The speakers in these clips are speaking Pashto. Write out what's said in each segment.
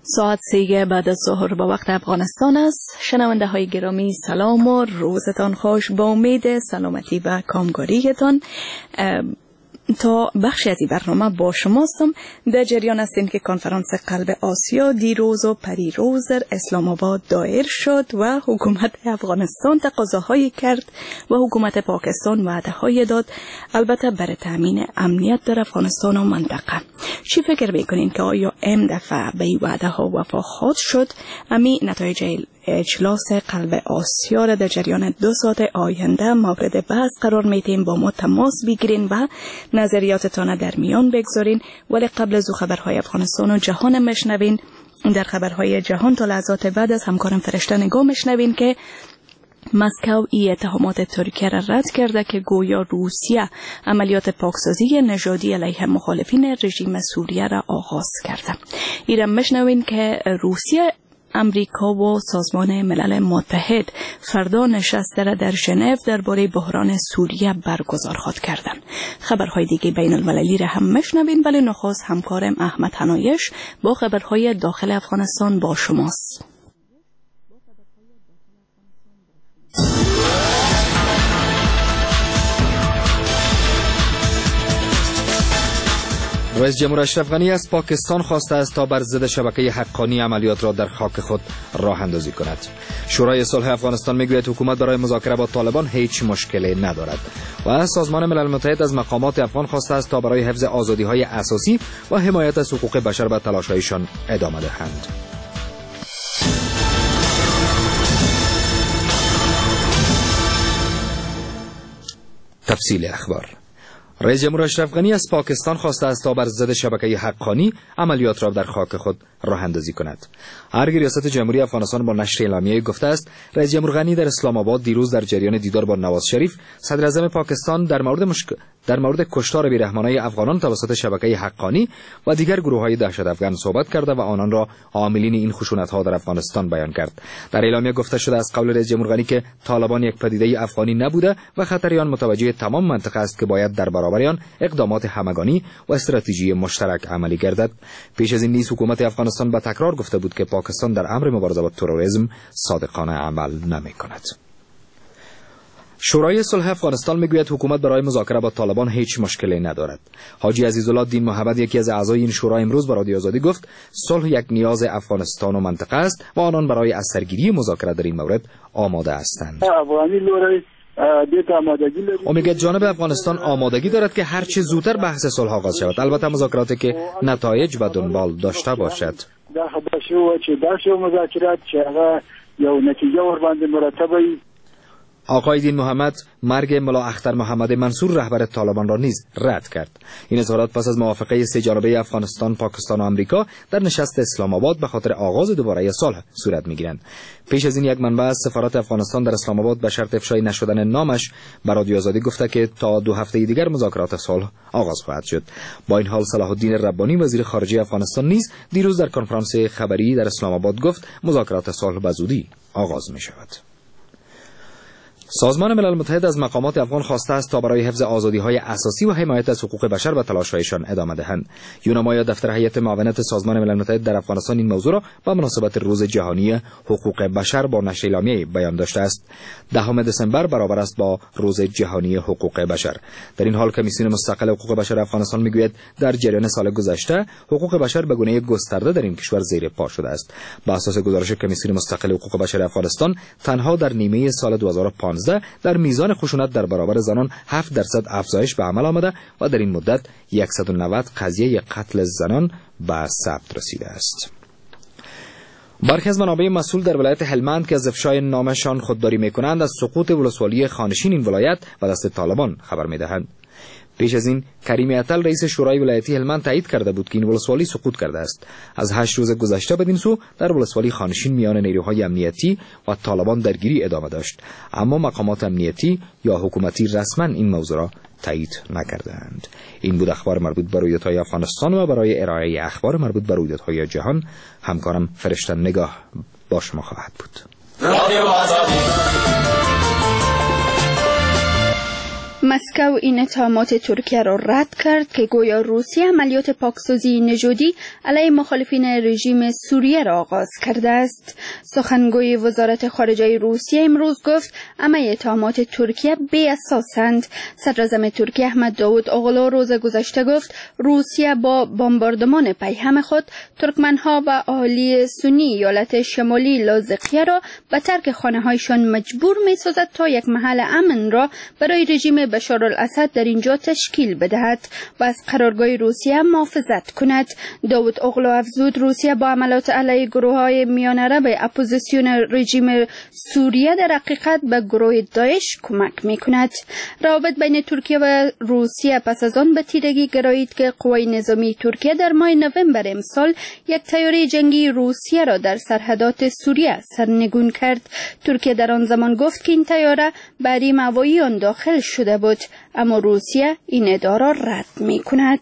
ساعت 3 بعد از ظهر با وقت افغانستان است. شنونده های گرامی سلام و روزتان خوش. با امید سلامتی و کامگاریتان تا بخشی از این برنامه با شما هستم. در جریان هستیم که کنفرانس قلب آسیا دیروز و پریروز در اسلام آباد دایر شد و حکومت افغانستان تقاضاهایی کرد و حکومت پاکستان وعده‌های داد، البته برای تامین امنیت در افغانستان و منطقه. چی فکر میکنین که آیا این دفعه به این وعده ها وفا خواهد شد؟ امی نتایج اجلاس قلب آسیا را در جریان 2 ساعت آینده مورد بحث قرار میدیم. با ما تماس بگیرین و نظریاتتان در میان بگذارین. ولی قبل از خبرهای افغانستان و جهان مشنوین. در خبرهای جهان تا لحظات بعد از همکارم فرشته نگاه مشنوین که مسکو ای اتهامات ترکیه را رد کرده که گویا روسیه عملیات پاکسازی نژادی علیه مخالفین رژیم سوریه را آغاز کرده. ایران مشنوین که روسیه، امریکا و سازمان ملل متحد فردا نشست را در ژنو درباره بحران سوریه برگزار خواهد کردند. خبرهای دیگه بین المللی را هم مشنوین، ولی نخست همکارم احمد حنایش با خبرهای داخل افغانستان با شماست. رئیس جمهور اشرف غنی از پاکستان خواسته است تا بر ضد شبکه حقانی عملیات را در خاک خود راه اندازی کند. شورای صلح افغانستان میگوید حکومت برای مذاکره با طالبان هیچ مشکلی ندارد و سازمان ملل متحد از مقامات افغان خواسته است تا برای حفظ آزادی‌های اساسی و حمایت از حقوق بشر به تلاش‌هایشان ادامه دهند. تفصیل اخبار. رئیس جمهور اشرف غنی از پاکستان خواسته است تا بر ضد شبکه حقانی عملیات را در خاک خود راه اندازی کند. ارگ ریاست جمهوری افغانستان با نشر اعلامیه گفته است رئیس جمهور غنی در اسلام آباد دیروز در جریان دیدار با نواز شریف صدر اعظم پاکستان در مورد کشتار بیرحمانه افغانان توسط شبکه حقانی و دیگر گروه‌های دهشت افغان صحبت کرده و آنان را عاملین این خشونت‌ها در افغانستان بیان کرد. در اعلامیه گفته شده از قول رئیس جمهور غنی که طالبان یک پدیده افغانی نبوده و خطر آن متوجه تمام منطقه است که باید در برابر آن اقدامات همگانی و استراتژی مشترک عملی گردد. پیش از این نیز حکومت افغانستان به تکرار گفته بود که پاکستان در امر مبارزه با تروریسم صادقانه عمل نمی‌کند. شورای صلح افغانستان میگوید حکومت برای مذاکره با طالبان هیچ مشکلی ندارد. حاجی عزیزالله دین محمد، یکی از اعضای این شورا، امروز به رادیو آزادی گفت صلح یک نیاز افغانستان و منطقه است و آنان برای از سرگیری مذاکره در این مورد آماده هستند. او میگه جانب افغانستان آمادگی دارد که هر چه زودتر بحث صلح آغاز شود، البته مذاکراتی که نتایج و دنبال داشته باشد. آقای دین محمد مرگ ملا اختر محمد منصور رهبر طالبان را نیز رد کرد. این اظهارات پس از موافقه سه جانبه افغانستان، پاکستان و آمریکا در نشست اسلام آباد به خاطر آغاز دوباره صلح صورت میگیرند. پیش از این یک منبع از سفارت افغانستان در اسلام آباد به شرط افشای نشدن نامش به رادیو آزادی گفته که تا 2 هفته دیگر مذاکرات صلح آغاز خواهد شد. با این حال صلاح الدین ربانی وزیر خارجه افغانستان نیز دیروز در کنفرانس خبری در اسلام آباد گفت مذاکرات صلح به زودی آغاز می شود. سازمان ملل متحد از مقامات افغان خواسته است تا برای حفظ آزادی‌های اساسی و حمایت از حقوق بشر و تلاش‌هایشان ادامه دهند. یونمای دفتر هیئت معاونت سازمان ملل متحد در افغانستان این موضوع را به مناسبت روز جهانی حقوق بشر با نشر اعلامیه بیان داشته است. 10 دسامبر برابر است با روز جهانی حقوق بشر. در این حال کمیسیون مستقل حقوق بشر افغانستان میگوید در جریان سال گذشته حقوق بشر به گونه گسترده در این کشور زیر پا شده است. بر اساس گزارش کمیسیون مستقل حقوق بشر افغانستان تنها در نیمه سال 2015 در میزان خشونت در برابر زنان 7% افزایش به عمل آمده و در این مدت 190 قضیه قتل زنان به ثبت رسیده است. برخی از منابع مسئول در ولایت هلمند که از افشای نامشان خودداری می‌کنند از سقوط ولسوالی خانشین این ولایت به دست طالبان خبر می‌دهند. پیش از این کریم عطل رئیس شورای ولایتی هلمند تایید کرده بود که این ولسوالی سقوط کرده است. از 8 روز گذشته بدین سو در ولسوالی خانشین میان نیروهای امنیتی و طالبان درگیری ادامه داشت، اما مقامات امنیتی یا حکومتی رسما این موضوع را تایید نکردند. این بود اخبار مربوط به رویدادهای افغانستان و برای ارائه اخبار مربوط به رویدادهای جهان همکارم فرشته نگاه با شما خواهد بود. مسکو این اتهامات ترکیه را رد کرد که گویا روسیه عملیات پاکسازی نژادی علیه مخالفین رژیم سوریه را آغاز کرده است. سخنگوی وزارت خارجه روسیه امروز گفت همه اتهامات ترکیه بی اساسند. صدراعظم ترکیه احمد داود اوغلو روز گذشته گفت روسیه با بمباردمان پیهم خود ترکمنها و اهالی سنی ایالت شمالی لاذقیه را به ترک خانه‌هایشان مجبور می‌سازد تا یک محل امن را برای رژیم بشار الاسد در اینجا تشکیل بدهد و از قرارگاه روسیه محافظت کند. داود اوغلو افزود روسیه با عملیات علیه گروه‌های میان عرب اپوزیسیون رژیم سوریه در حقیقت به گروه داعش کمک می‌کند. روابط بین ترکیه و روسیه پس از آن به تیرگی گرایید که قوای نظامی ترکیه در ماه نوامبر امسال یک طیاره جنگی روسیه را در سرحدات سوریه سرنگون کرد. ترکیه در آن زمان گفت که این طیاره به حریم هوایی آن داخل شده بود، اما روسیه این ادعا را رد می‌کند.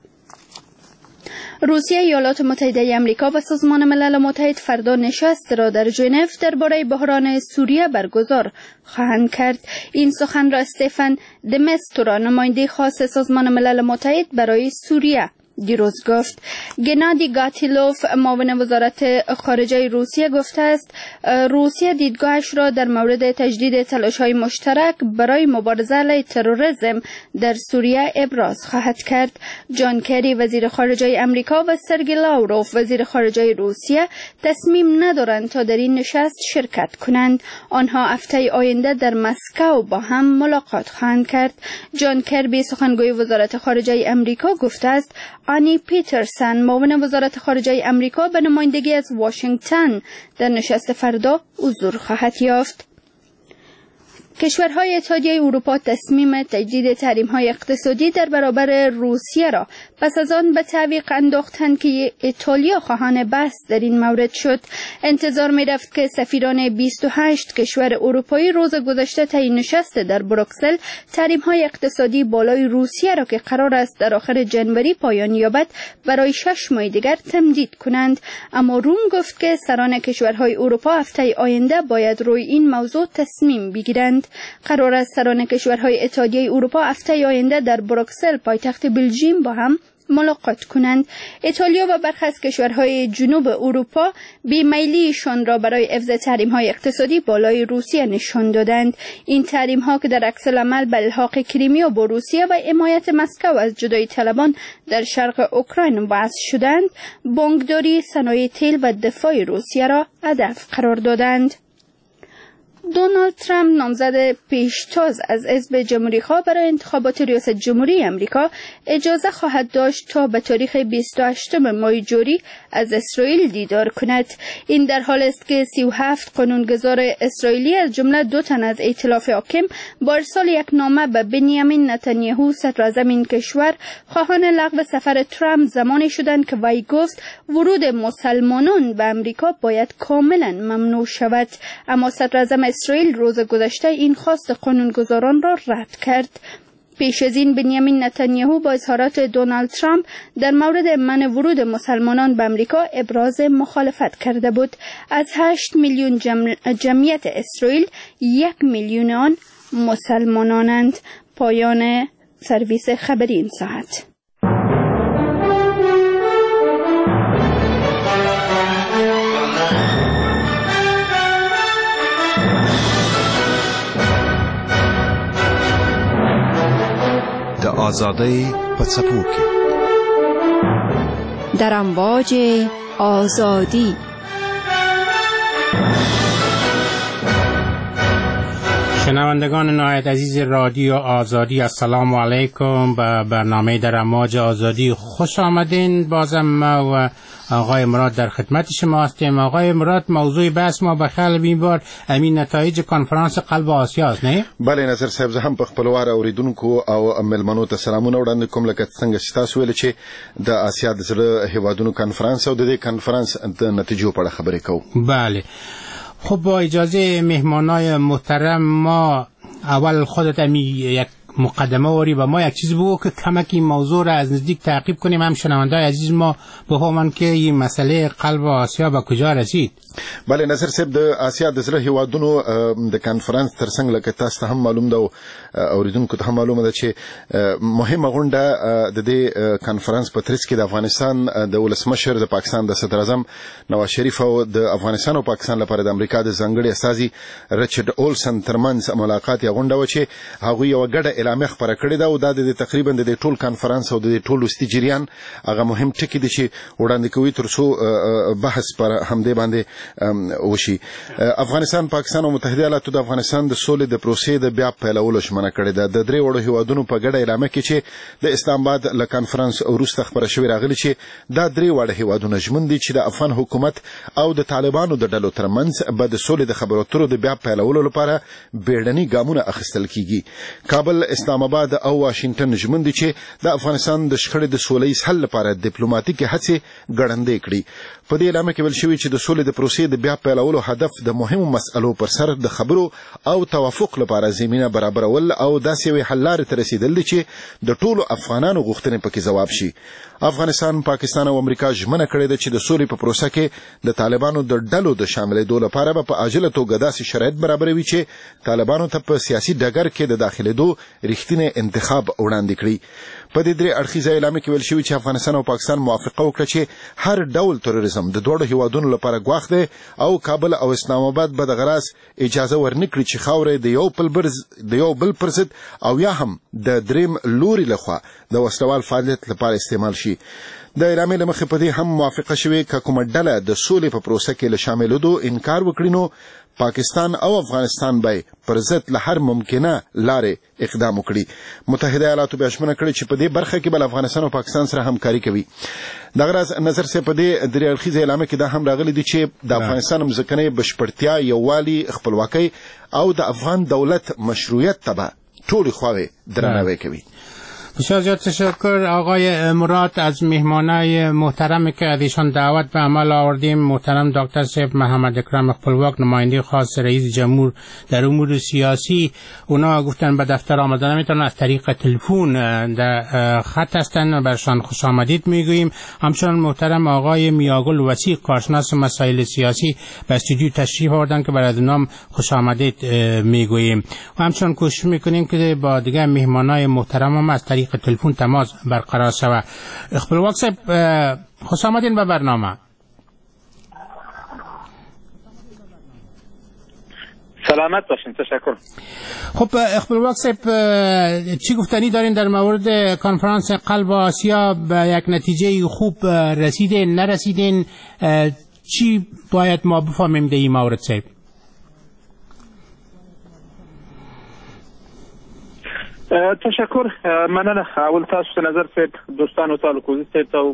روسیه، ایالات متحده آمریکا و سازمان ملل متحد فردا نشست را در ژنو درباره بحران سوریه برگزار خواهند کرد. این سخن را استفان د مستورا، نماینده خاص سازمان ملل متحد برای سوریه، دیروز گفت. گنادی گاتیلوف، معاون وزارت خارجه روسیه، گفته است روسیه دیدگاهش را در مورد تجدید تلاش‌های مشترک برای مبارزه علیه تروریسم در سوریه ابراز خواهد کرد. جان کری، وزیر خارجه آمریکا، و سرگئی لاوروف، وزیر خارجه روسیه، تصمیم ندارند تا در این نشست شرکت کنند. آنها هفته آینده در مسکو با هم ملاقات خواهند کرد. جان کربی، سخنگوی وزارت خارجه آمریکا، گفته است آنی پیترسن، معاون وزارت خارجه آمریکا، به نمایندگی از واشنگتن در نشست فردا حضور خواهد یافت. کشورهای اتحادیه اروپا تصمیم تجدید تحریم‌های اقتصادی در برابر روسیه را پس از آن به تعویق انداختند که ایتالیا خواهان بحث در این مورد شد. انتظار می‌رفت که سفیران 28 کشور اروپایی روز گذشته طی نشست در بروکسل تحریم‌های اقتصادی بالای روسیه را که قرار است در آخر جنوری پایان یابد برای 6 ماه دیگر تمدید کنند، اما روم گفت که سران کشورهای اروپا هفته آینده باید روی این موضوع تصمیم بگیرند. قرار است سران کشورهای اتحادیه اروپا هفته آینده در بروکسل، پایتخت بلژیم، با هم ملاقات کنند. ایتالیا و برخی از کشورهای جنوب اروپا بیمیلیشان را برای حفظ تحریم‌های اقتصادی بالای روسیه نشان دادند. این تحریم‌ها که در عکس العمل به الحاق کریمیا با روسیه و حمایت مسکو از جدایی طلبان در شرق اوکراین وضع شدند، بانکداری، صنایع تیل و دفاع روسیه را هدف قرار دادند. دونالد ترامپ، نامزد پیشتاز از حزب جمهوری‌خواه برای انتخابات ریاست جمهوری آمریکا، اجازه خواهد داشت تا به تاریخ 28 ماه جاری از اسرائیل دیدار کند. این در حال است که 37 قانونگذار اسرائیلی از جمله 2 تن از ائتلاف حاکم با ارسال یک نامه به بنیامین نتانیاهو، صدراعظم این کشور، خواهان لغو سفر ترامپ زمانی شدند که وی گفت ورود مسلمانان به آمریکا باید کاملا ممنوع شود، اما صدراعظم اسرائیل روز گذشته این خواست قانونگذاران را رد کرد. پیش از این بنیامین نتانیاهو با اظهارات دونالد ترامپ در مورد منع ورود مسلمانان به آمریکا ابراز مخالفت کرده بود. از 8 میلیون جمعیت اسرائیل 1 میلیون آن مسلمانانند. پایان سرویس خبری این ساعت. آزادی پڅپو کې در امواج آزادی. شنوندگان نهایت عزیز رادیو آزادی، السلام علیکم. به برنامه در امواج آزادی خوش آمدین. بازم ما و آقای مراد در خدمت شما هستیم. آقای مراد، موضوع بحث ما به خلب این بار امین نتایج کنفرانس قلب آسیا است، نه؟ بله نظر صاحب، زه هم په خپلوار اوریدونکو او ملمنو ته سلامونه وړاندې کوم. لکه څنګه چې تاسو ویل چې د آسیا د زړه هیوادونو کنفرانس او د دې کنفرانس د نتیجو په اړه خبرې کوو. بله، خب با اجازه مهمانای محترم، ما اول خودت یک مقدمه وری و ما یک چیز بگو که کمک این موضوع را از نزدیک تعقیب کنیم. هم شنوندای عزیز ما به همون که این مسئله قلب آسیا به کجا رسید. بله نصر صاحب د آسیا د زړه هیوادونو د کانفرنس ترڅنګ لکه تاسو ته هم معلوم ده او اوریدونکو ته هم معلومه ده چې مهمه غونډه د دې کانفرنس په ترڅ کې د افغانستان د ولسمشر د پاکستان د صدر اعظم نواز شریف او د افغانستان او پاکستان لپاره د امریکا د ځانګړي استازي ریچارډ اولسن ترمنځ ملاقات یا غونډه و چې هغه یو ګډه اعلامیه خبره کړې ده او د تقریبا د ټول کانفرنس او د ټول وستي جریان هغه مهم ټکی دي چې وړاندې کوي ترڅو بحث پر همدې باندې وشي. افغانستان پاکستان او متحده ایالاتو د افغانستان د سولې د پروسې د بیا پیلولو ژمنه کړې ده. د درې وړو هیوادونو په ګډه اعلامیه کې چې د اسلام آباد له کانفرنس وروسته خبره شوې راغلي چې دا درې وړه هیوادونه ژمن دي چې د افغان حکومت او د طالبانو د ډلو ترمنځ به د سولې د خبرو اترو د بیا پیلولو لپاره بیړني ګامونه اخیستل کیږي. کابل، اسلام آباد او واشنگټن ژمن دي چې د افغانستان د شخړې د سولهییز حل لپاره ډیپلوماټیکي هڅې ګړندۍ کړي. په دې اعلامیه کې ویل شوي چې د سولې د پروسې د بیا پیلولو هدف د مهمو مسألو پر سر د خبرو او توافق لپاره زمینه برابرول او داسې یوې حل لارې ته رسیدل دي چې د ټولو افغانانو غوښتنې پکې ځواب شي. افغانستان، پاکستان او امریکا ژمنه کړې ده چې د سولې په پروسه کې د طالبانو د ډلو د شاملېدو لپاره به په عاجله توګه داسې شرایط برابروي چې طالبانو ته په سیاسي ډګر کې د داخلېدو رښتینی انتخاب وړاندې کړي. په دې درې اړخیزه اعلامیه کې ویل شوي چې افغانستان او پاکستان موافقه وکړه چې هر ډول تروریزم د دوړو هیوادونو لپاره ګواښ دی او کابل او اسلام آباد به د غراس اجازه ورنکړي چې خاورې د یو بل پر ضد او یا هم د دریم لوري لخوا د وسلوال فعالیت لپاره استعمال شي. د اعلامیې له مخې په دې هم موافقه شوې که کومه ډله د سولې په پروسه کې له شاملېدو انکار وکړي نو پاکستان او افغانستان به پر ضد له هر ممکنه لارې اقدام وکړي. متحده ایالاتو بیا ژمنه کړې چې په دې برخه کې به افغانستان او پاکستان سره همکاري کوي. دغه راز نظر صاحب په دې درې اړخیزه اعلامیه کې دا هم راغلي دي چې د افغانستان مځکنۍ بشپړتیا، یووالي، خپلواکۍ او د افغان دولت مشروعیت ته به ټولې خواوې درناوی کوي. بسیار زیاد تشکر آقای مراد از مهمانای محترمی که از ایشان دعوت به عمل آوردیم. محترم دکتر صاحب محمد اکرم خپلواک، نماینده خاص رئیس جمهور در امور سیاسی، اونا گفتن به دفتر آمدن نمیتونن، از طریق تلفن در خط هستن، برشان خوش آمدید میگوییم. همچنان محترم آقای میاگل وسیق، کارشناس مسائل سیاسی، به استودیو تشریف آوردن که برای نام خوش آمدید میگوییم. و همچنان کوشش میکنیم که با دیگر مهمانای محترم هم از طریق تلفن تماس برقرار شود. خپلواک صاحب خوش آمدین به برنامه. سلامت باشین، تشکر. خب خپلواک صاحب چی گفتنی دارین در مورد کنفرانس قلب آسیا؟ به یک نتیجه خوب رسیدین، نرسیدین؟ چی باید ما بفهمیم در این مورد صاحب؟ تشکر، مننه. اول تاسو ته نظر صاحب، دوستانو ته، لکوزي صاحب ته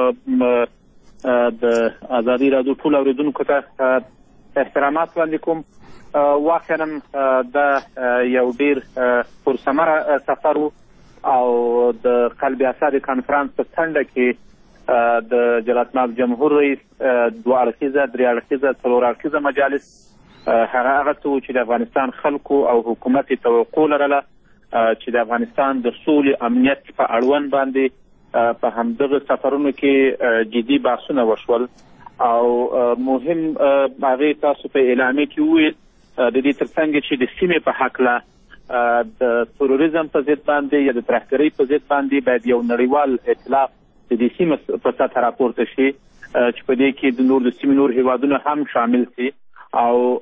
د ازادي راډیو ټول اوریدونکو ته احترامات وړاندې کوم. واقعا دا یو ډیر پرثمره سفر او د قلب آسیا د کانفرنس په څنډه کې د جلالتمآب جمهور رئیس دوه اړخیزه، درې اړخیزه، څلور اړخیزه مجالس هغه څه چې د افغانستان خلکو او حکومت توقع لرله چې د افغانستان د سولې امنیت په اړوند باندې په همدغه سفرونو کې جدي بحثونه وشول او مهم هغه تاسو په اعلامیه کې وویل د دې ترڅنګ چې د سیمې په هکله د تروریزم په ضد باندې یا د ترهګرۍ په ضد باندې باید یو نړیوال ائتلاف د دې سیمې په سطح راپورته شي چې په دې کې د سیمې نور هیوادونه هم شامل شي او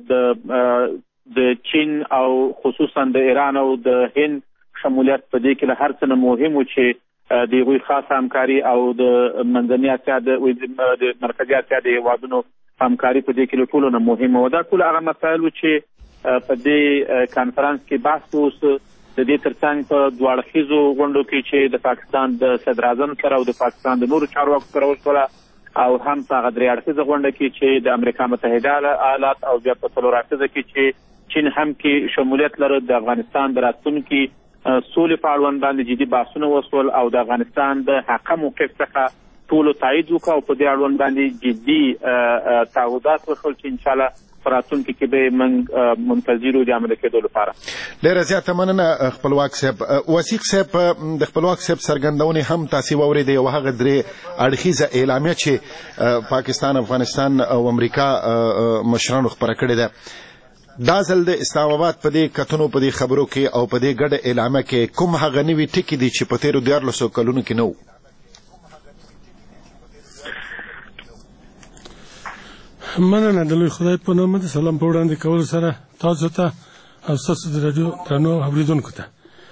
د چین او خصوصا د ایران او د هند شمولیت په دې کې له هر څه نه مهم و چې د هغوی خاصه همکاري او د منځنۍ اسیا د مرکزي اسیا د هیوادونو همکاري په دې کې له ټولو نه مهمه و. دا ټول هغه مسایل و چې په دې کانفرنس کې بحث وشو. د دې ترڅنګ په دوه اړخیزو غونډو کې چې د پاکستان د صدر اعظم سره او د پاکستان د نورو چارواکو سره وشوله او هم په هغه درې اړخیزه غونډه کې چې د امریکا متحده ایالات او بیا په څلور اړخیزه کې چې چین هم کې شمولیت لري، د افغانستان د راتلونکي سولې په اړوند باندې جدي بحثونه وشول او د افغانستان د حق موقف څخه ټولو تایید وکړ او په دې اړوند باندې جدي تعهدات ورکړل چې انشاءالله په راتلونکي کې به موږ منتظر د عملي کېدو لپاره. ډېره زیاته مننه خپلواک صاحب. وثیق صاحب، د خپلواک صاحب څرګندونې هم تاسې واورېدې، یو هغه درې اړخیزه اعلامیه چې پاکستان، افغانستان او امریکا مشرانو خپره کړې ده. دا ځل د اسلام آباد په دې کتنو، په دې خبرو کې او په دې ګډه اعلامیه کې کوم هغه نوي ټکي دي چې په تېرو 14 کلونو کې نه وو؟ مننه د لوی خدای په نوم د سلام په وړاندې کولو سره تاسو ته او ستاسو د راډیو درنو اورېدونکو ته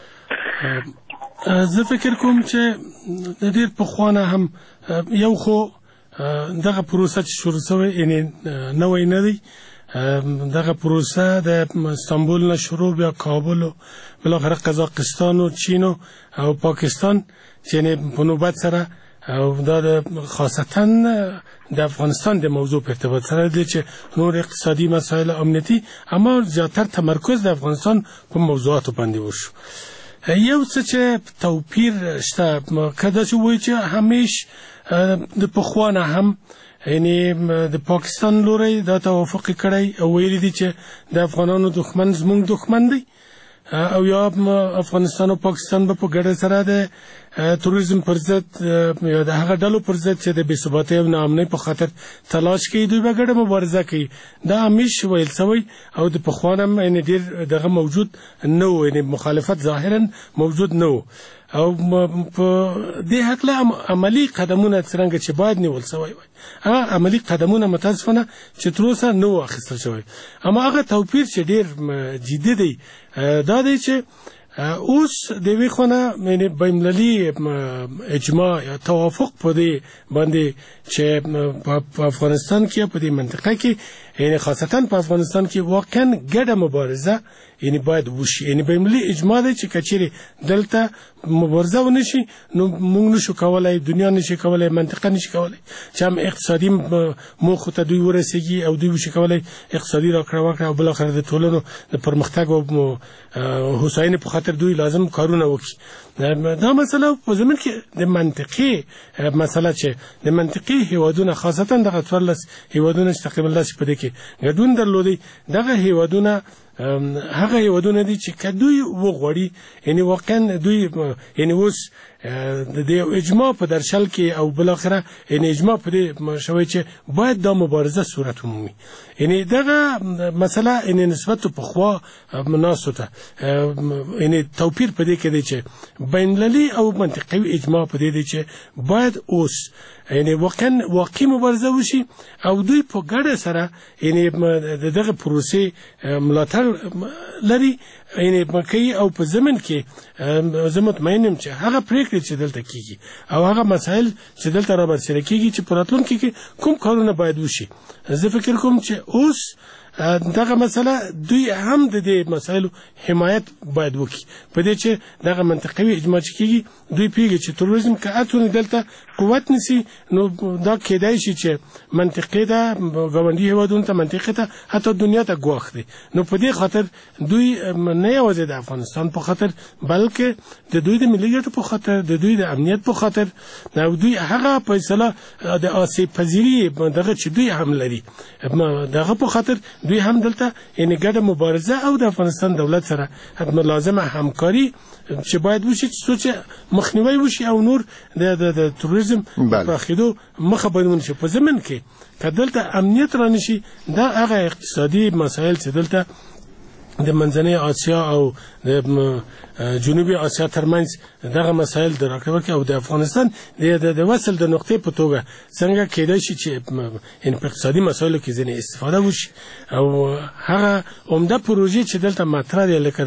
زه فکر کوم چې د ډېر پخوانه هم یو خو دغه پروسه چې شروع شوې یعنې نوی نه دی. دغه پروسه د استانبول نه شروع، بیا کابل او بالاخره قزاقستان و چین او پاکستان چې په نوبت سره، او دا خاصتا د افغانستان د موضوع په ارتباط سره دی چې نور اقتصادي مسایل امنیتي، اما زیاتر تمرکز د افغانستان په موضوعاتو باندې وشو. یو څه چې توپیر شته، کله چې وایي چې همیش د پخوانه هم یعنی د پاکستان لوري دا توافق کړی او ویلي دي چې د افغانانو دښمن زموږ دښمن دی، او یا افغانستان او پاکستان به په ګډه سره د تروریزم پر ضد یا د هغه ډلو پر ضد چې د بې ثباتۍ او ناامنۍ په خاطر تلاش کوي، دوی به ګډه مبارزه کوي. دا همیش ویل شوی او د پخوانه هم یعنې ډېر دغه موجود نه و، یعنې مخالفت ظاهرا موجود نه و. او په دې هکله عملي قدمونه څرنګه چې باید نیول شوی وای، هغه عملي قدمونه متاسفانه چې تر اوسه نه و اخیستل شوی. اما هغه توپیر چې ډېر جدي دی دا دی چې اوس د یوې خوا یعنې بین‌المللي اجماع یا توافق په دې باندې چې په افغانستان کې په دې منطقه کې یعنې خاصتا په افغانستان کې واقعا ګډه مبارزه یعنی باید وشي. یعنی بین‌المللي اجماع دی چې کچېرې دلته مبارزه ونه شي نو موږ نشو کولای، دنیا نشي کولای، منطقه نشي کولای چې هم اقتصادي موخو ته دوی ورسېږي او دوی نشي کولای اقتصادي راکړه ورکړه او بالاخره د ټولنو د پرمختګ او هوساینې په خاطر دوی لازم کارونه وکړي. دا مسله په زمین کې د منطقي مسله چې د منطقي هیوادونه خاصتا دغه 14 هیوادونه چې تقریبا داسې په دې کې ګډون درلودی، دغه هیوادونه هغه هیوادونه دي چې که دوی وغواړي یعنې واقعا دوی یعنې اوس د دې اجماع په درشل کې او بالاخره یعنې اجماع په دې شوی چې باید دا مبارزه صورت ومومي. یعنې دغه مسله یعنې نسبت پخوا ناسو ته یعنې توپیر په دې کې دی چې بین‌المللي او منطقوي اجماع په دې دی چې باید اوس یعنې واقعي مبارزه وشي او دوی په ګډه سره یعنې دغه پروسې ملاتړ لري یعنې کوي او په ضمن کې زه مطمئن یم چې هغه پرېکړې چې دلته کېږي او هغه مسایل چې دلته رابرسېره کېږي چې په راتلونکي کې کوم کارونه باید وشي، زه فکر کوم چې اوس دغه مسله دوی هم د دې مسایلو حمایت باید وکړي په دې چې دغه منطقوي اجماع چې کېږي. دوی پوهېږي چې تروریزم که اتونه دلته قوت نیسي نو دا کېدای شي چې منطقې ته ګاونډي هېوادونو ته منطقې ته حتی دنیا ته ګواښ دی. نو په دې خاطر دوی نه یوازې د افغانستان په خاطر بلکې د دوی د ملي ګټو په خاطر، د دوی د امنیت په خاطر او دوی هغه فیصله د آسیب پذیري دغه چې دوی هم لري دغه په خاطر دوی هم دلته یعنې ګډه مبارزه او د افغانستان دولت سره لازمه همکاري چې باید وشي چې مخنیوی وشي او نور د تروریزم پراخېدو مخه باید ونشي. په ضمن کې که دلته امنیت رانشي، دا هغه اقتصادي مسایل چې دلته د منځنۍ آسیا او د جنوبي آسیا ترمنځ دغه مسایل د راکړې او د افغانستان د وصل د نقطې په توګه څنګه کېدای شي چې په اقتصادي مسایلو کې ځینې استفاده وشي او هغه عمده پروژې چې دلته مطرح دي لکه د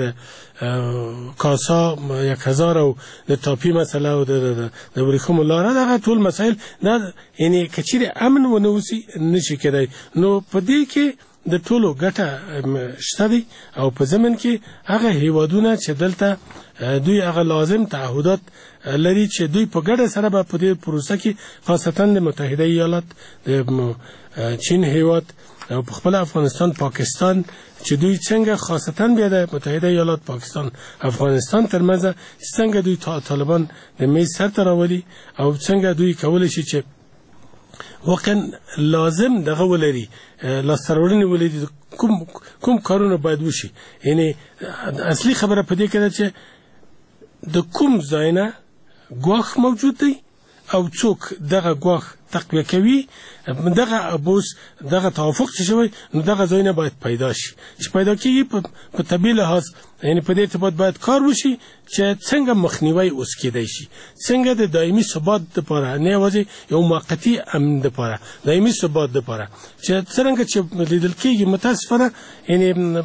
کاسا 1000 او د ټاپي مسله او د ورېښمو لاره، دغه ټول مسایل دا یعنې که چیرې امن ونه اوسي نشي کېدای. نو په دې کې د ټولو ګټه شته دی او په ضمن کې هغه هیوادونه چې دلته دوی هغه لازم تعهدات لري چې دوی په ګډه سره به په دې پروسه کې خاصتا د متحده ایالات د چین هیواد او په خپل افغانستان پاکستان چې دوی څنګه خاصتا بیا د متحده ایالات پاکستان افغانستان ترمنځ څنګه دوی طالبان د میز سر ته راولي او څنګه دوی کولی شي چې واقعا لازم دغه ولري لاسته راوړنې ولري کوم کارونه باید وشي. یعنی اصلي خبره په دې کې ده چې د کوم ځای نه ګواښ موجود دی او څوک دغه ګواښ تقویه کوي، دغه ابوس دغه توافق چې شوی نو دغه ځای نه باید پیدا شي چې پیدا کېږي په طبیعي لحاظ. یعنی په دې ارتباط باید کار وشي چې څنګه مخنیوی اوس کېدای شي، څنګه د دایمي ثبات دپاره نه یوازې یو موقتي امن دپاره، دایمي ثبات دپاره چې څرنګه چې لیدل کېږي متاسفانه یعنی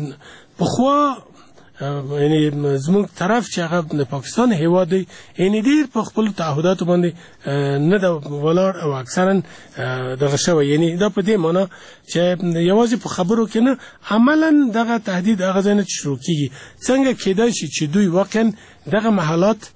پخوا یعنی زموږ طرف چې هغه د پاکستان هیواد دی یعنی ډېر په خپلو تعهداتو باندې نه ده ولاړ او اکثرا دغه شوی. یعنی دا په دې معنا چې یوازې په خبرو کې نه عملا دغه تهدید هغه ځای نه چې شروع کېږي څنګه کېدای شي چې دوی واقعا دغه محلات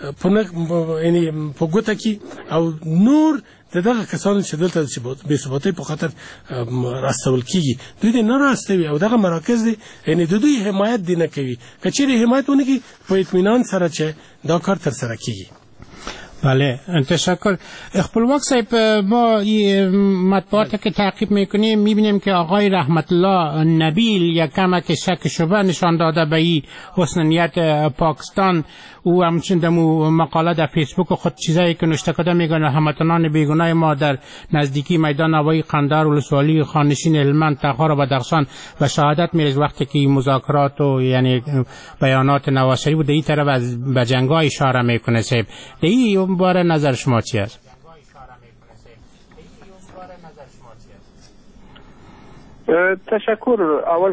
یعنی په ګوته کې او نور دغه کسانو چې دلته بې ثباتۍ په خاطر راستول کېږي دوی دې نه راستوي او دغه مراکز دی یعنی د دوی حمایت دې نه کوي. که چیرې حمایت ونه کړي په اطمینان سره چې دا کار ترسره کېږي. بله تشکر. خپلواک صاحب، ما مطبوعات که تعقیب میکنیم میبینیم که آقای رحمت الله نبیل یک کمک شک شبه نشان داده به این حسن نیت پاکستان. او همچنین در مقاله در فیسبوک خود چیزایی که نوشته کرده میگن هموطنان بیگناه ما در نزدیکی میدان هوایی قندهار ولسوالی خانشین هلمند تخار و بدخشان و شهادت میرسه وقتی که مذاکرات و یعنی بیانات نواز شریف در این طرف از به جنگ‌ها اشاره میکنه. صاحب در این باره نظر شما چی است؟ تشکر. اول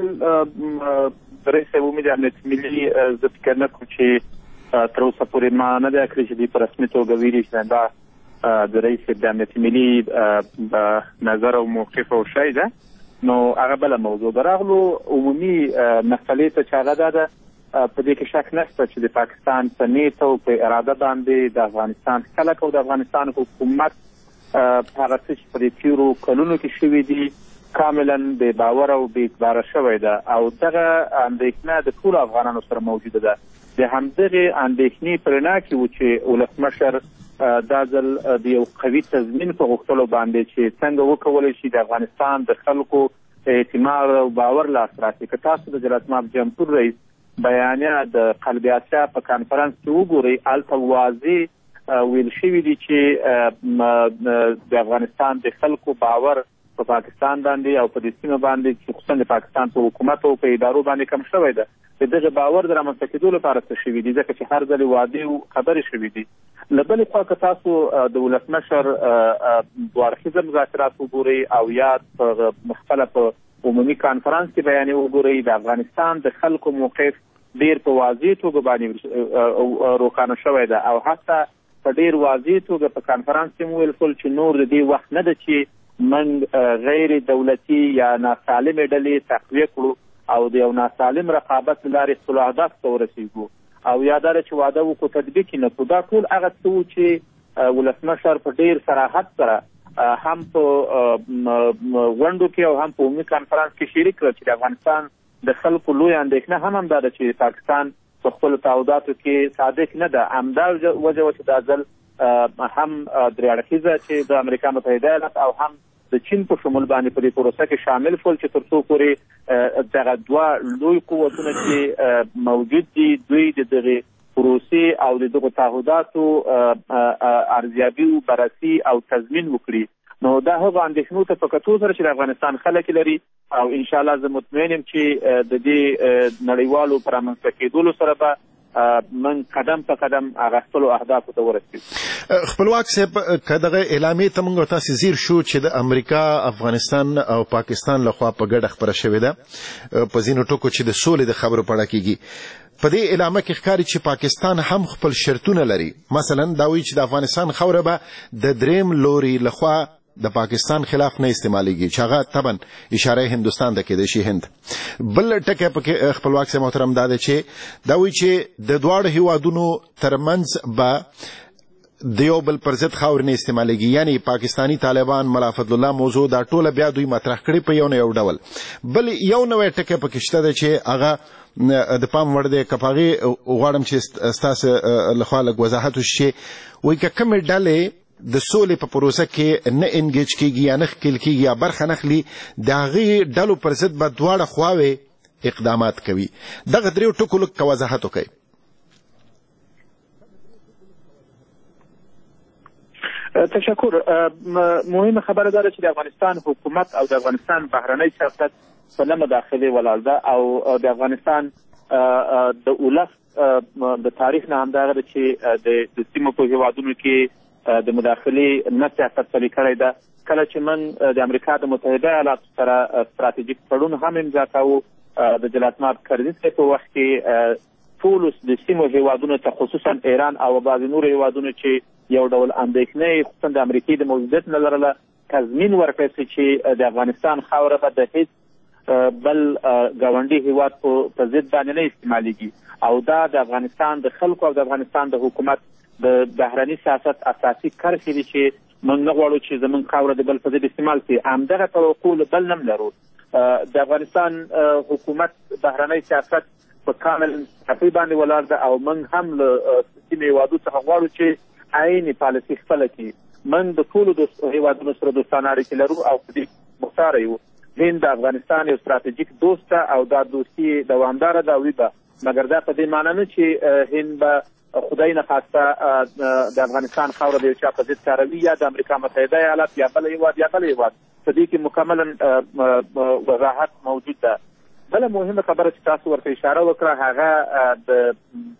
رئیس امید امنیت ملی زه فکر نه کوم چې تر اوسه پورې ما نه ده کړې چې دوی په رسمي توګه ویلي چې دا د رئیس امنیت ملي نظر او موقف او شی ده. نو هغه بله موضوع ده. راغلو عمومي مسلې ته چې هغه دا ده په دې کې شک نشته چې د پاکستان په نیت او په اراده باندې د افغانستان خلک او د افغانستان حکومت هغه څه چې په دې تېرو کلونو کې شوي دي کاملا بې باور او بې اعتباره شوی ده او دغه اندېښنه د ټولو افغانانو سره موجوده ده. د همدغې اندېښنې په رڼا کې و چې ولسمشر دا ځل د یو قوي تضمین په غوښتلو باندې چې څنګه وکولی شي د افغانستان د خلکو اعتماد او باور لاسته راسي. که تاسو د جلالتمآب جمهور رئیس بیانیه د قلب اسیا په کانفرنس کې وګورئ، هلته واضح ویل شوي دي چې د افغانستان د خلکو باور په پاکستان باندې او په دې سیمه باندې چې خصوصا د پاکستان په حکومت او په ادارو باندې کم شوی ده. د دغه باور د رامنځته کېدو لپاره څه شوي دي ځکه چې هر ځل وعدې او خبرې شوي دي. له بلې خوا که تاسو د ولسمشر دوه اړخیزه مذاکرات وګورئ او یا خپله په عمومي کانفرنس کې بیانیې وګورئ، د افغانستان د خلکو موقف ډېر په واضح توګه باندې روښانه شوی ده او حتی په ډېر واضح توګه په کانفرنس کې مو ویل شول چې نور د دې وخت نه ده چې من غیر دولتي یا ناسالمې ډلې تقویه کړو او د یو ناسالم رقابت له لارې خپلو اهدافو ته ورسېږو او یا دا چې واده وکړو تطبیق یې نه کړو. دا ټول هغه څه و چې ولسمشر په ډېر صراحت سره هم په غونډو کې او هم په عمومي کانفرنس کې شریک کړل چې د افغانستان د خلکو لویه اندېښنه هم همدا ده چې پاکستان په خپلو تعهداتو کې صادق نه ده. همدا وجه وه چې دا ځل هم درې اړخیزه چې د امریکا متحده ایالات او هم د چین په شمول باندې په دې پروسه کې شامل شول چې تر څو پورې دغه دوه لوی قوتونه چې موجود دي دوی د دغې پروسې او د دغو تعهداتو ارزیابي او بررسي او تضمین وکړي. نو دا هغه اندېښنو ته په کتو سره چې د افغانستان خلک لري او انشاءالله زه مطمئن یم چې د دې نړیوالو په رامنځته کېدلو سره به من قدم په قدم هغه خپلو اهدافو ته ورسېږو. خپلواک صاحب، که دغه اعلامیې ته موږ تاسې ځیر شو چې د امریکا، افغانستان او پاکستان لخوا په ګډه خپره شوې ده په ځینو ټکو چې د سولې د خبرو په اړه کېږي، په دې اعلامیه کې ښکاري چې پاکستان هم خپل شرطونه لري. مثلا دا وایي چې د افغانستان خاوره به د دریم لوري لخوا د پاکستان خلاف نه استعماليږي چې هغه طبعا اشاره هندستان ته کېده شي هند. بل ټکی پکې خپلواک سي محترم دا دی چې دا وی چې د دواړو هیوادونو ترمنځ به د یو بل پر ضد خاورې نه استعمالېږي، یعنی پاکستانی طالبان ملا فضل الله موضوع دا ټوله بیا دوی مطرح کړي په یو نه یو ډول. بل یو نوی ټکی پکې شته دی چې هغه د پام وړ دی، که په هغې غواړم چې ستاسو لخوا لږ وضاحت وشي. وایي که کومې ډلې د سولې په پروسه کې نه انګیج کېږي یا نه ښکېل کېږي یا برخه نه اخلي، د هغې ډلو پر ضد به دواړه خواوې اقدامات کوي. دغه دریو ټکو لږ وضاحت وکړئ. تشکر. مهمه خبره داره چې د افغانستان حکومت او د افغانستان بهرنی سیاست په نه مداخلې ولاړ ده او د افغانستان د اولس د تاریخ نه همدغه ده چې د سیمو په هیوادونو کې د مداخلې نه سیاست پلي کړی ده. کله چې من د امریکا د متحده ایالاتو سره ستراتیژیک تړون هم امضا کوو د جلالتمآب کرزي صاحب په وخت کې ټولو د سیمو هیوادونو ته خصوصا ایران او بعضې نورو هیوادونو چې یو ډول اندېښنې خصوصا د امریکې د موجودیت نه لرله تضمین ورکړی چې د افغانستان خاوره به د هېڅ بل ګاونډي هیواد په ضد باندې نه استعمالېږي او دا د افغانستان د خلکو او د افغانستان د حکومت د بهرني سیاست اساسي کرښې دي چې موږ نه غواړو چې زموږ خاوره د بل په ضد استعمال شي. همدغه توقع له بل نه هم لرو. د افغانستان حکومت بهرنی سیاست په کامل تقریبا باندې ولاړ ده او موږ هم له سیمې هیوادو څخه غواړو چې عیني پالیسي خپله کړي. موږ د ټولو هیوادونو سره دوستانه اړیکې لرو او په دې مختاره یو. هند د افغانستان یو ستراتیژیک دوست ده او دا دوستي دوامداره ده او وي به، مګر دا په دې معنی نه چې هند به خدای نخواسته د افغانستان خاوره د یو چا په ضد کاروي یا د امریکا متحده ایالات یا بل هیواد یا بل هیواد. په دې کې مکملا وضاحت موجود ده. بله مهمه خبره چې تاسو ورته اشاره وکړه هغه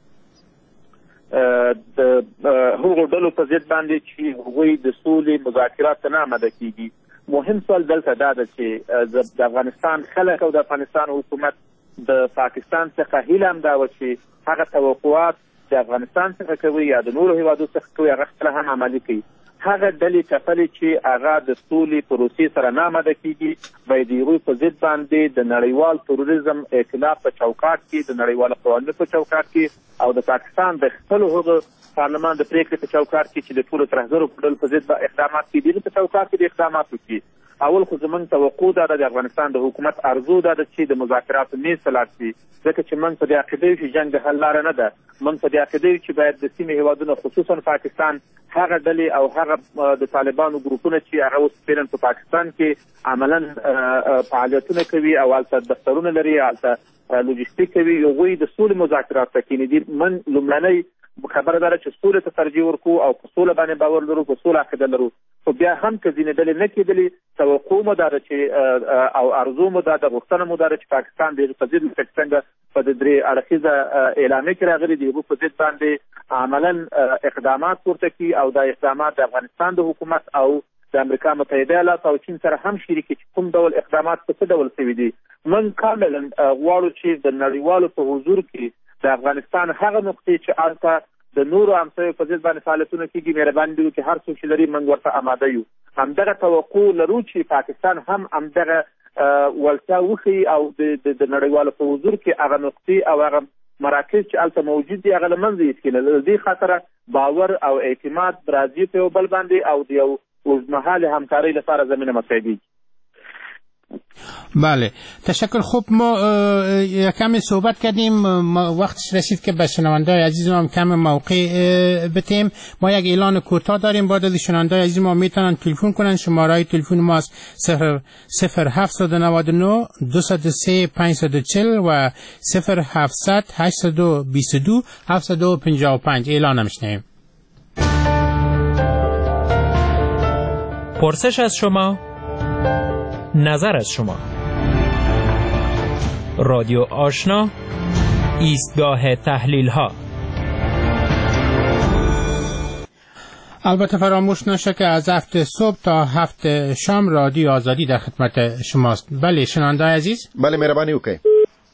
د هغو ډلو په ضد باندې چې هغوی د سولې مذاکرات ته نه آماده کېږي. مهم سوال دلته دا ده چې د افغانستان خلک او د افغانستان حکومت د پاکستان څخه هیله همدا وه چې هغه توقعات د افغانستان څخه کوي یا د نورو هیوادو څخه کوي هغه خپله هم عملي کوي. هغه ډلې ټپلې چې هغه د سولې پروسې سره نه آماده کېږي باید د هغوی په ضد باندې د نړیوال تروریزم اعتلاف په چوکاټ کې د نړیوالو قوانینو په چوکاټ کې او د پاکستان د خپلو هغه پارلمان د پریکړې په چوکاټ کې چې د ټولو ترهګرو په ډول په ضد به اقدامات کېدي په چوکاټ کې د اقدامات وکړي. اول خو زموږ توقع دا ده د افغانستان د حکومت ارزو دا ده چې د مذاکراتو میز ته لاړ شي، ځکه چې موږ په دې عقیده یو چې جنګ د حل لاره نه ده. موږ په دې عقیده یو چې باید د سیمې هیوادونه خصوصا پاکستان هغه ډلې او هغه د طالبانو ګروپونه چې هغه اوس فعلا په پاکستان کې عملا فعالیتونه کوي او هلته دفترونه لري، هلته لوجستیک کوي، هغوی د سولې مذاکرات ته کښېني. من لومړنۍ خبره دا ده چې سولې ته ترجیح ورکړو او په سوله باندې باور لرو، په سوله عقیده لرو. خو بیا هم که ځینې ډلې نه کېدلې، توقع مو دا ده چې او ارزو مو دا ده، غوښتنه مو دا ده چې پاکستان د هغې په ضد لکه څنګه په د 3 اړخیزه اعلامیه کې راغلي د هغو په ضد باندې عملا اقدامات پورته کړي او دا اقدامات د افغانستان د حکومت او د امریکا متحده ایالات او چین سره هم شریکي چې کوم ډول اقدامات په څه ډول شوي دي. موږ کاملا غواړو چې د نړیوالو په حضور کې د افغانستان هغه نقطې چې هلته د نورو همسایو په ضد باندې فعالیتونه کېږي مهرباني دي وکړي، هر څوک چې لري موږ ورته آماده یو. همدغه توقع لرو چې پاکستان هم همدغه وړتیا وښیي او د نړیوالو په حضور کې هغه نقطې او هغه مراکز چې هلته موجود دي هغه له منځه یې کړي. له دې خاطره باور او اعتماد راځي په یو بل باندې او د یو اوږدمهالې همکارۍ لپاره زمینه مساعدېږي. بله، تشکر. خب ما کمی صحبت کردیم، وقتش رسید که به شنونده‌های عزیز ما کم موقع بتیم. ما یک اعلان کوتاه داریم. بعد از شنونده‌های عزیز ما میتونن تلفن کنن. شماره تلفن ما 0799 203 540 و 0700 822 755. اعلان میشنیم. پرسش از شما، نظر از شما. رادیو آشنا، ایستگاه تحلیل ها. البته فراموش نشه که از 7 صبح تا 7 شام رادیو آزادی در خدمت شماست. بله شنونده عزیز. بله مهربانی اوکی. بله، السلام علیکم. و علیکم السلام. مهربانی. مهربانی.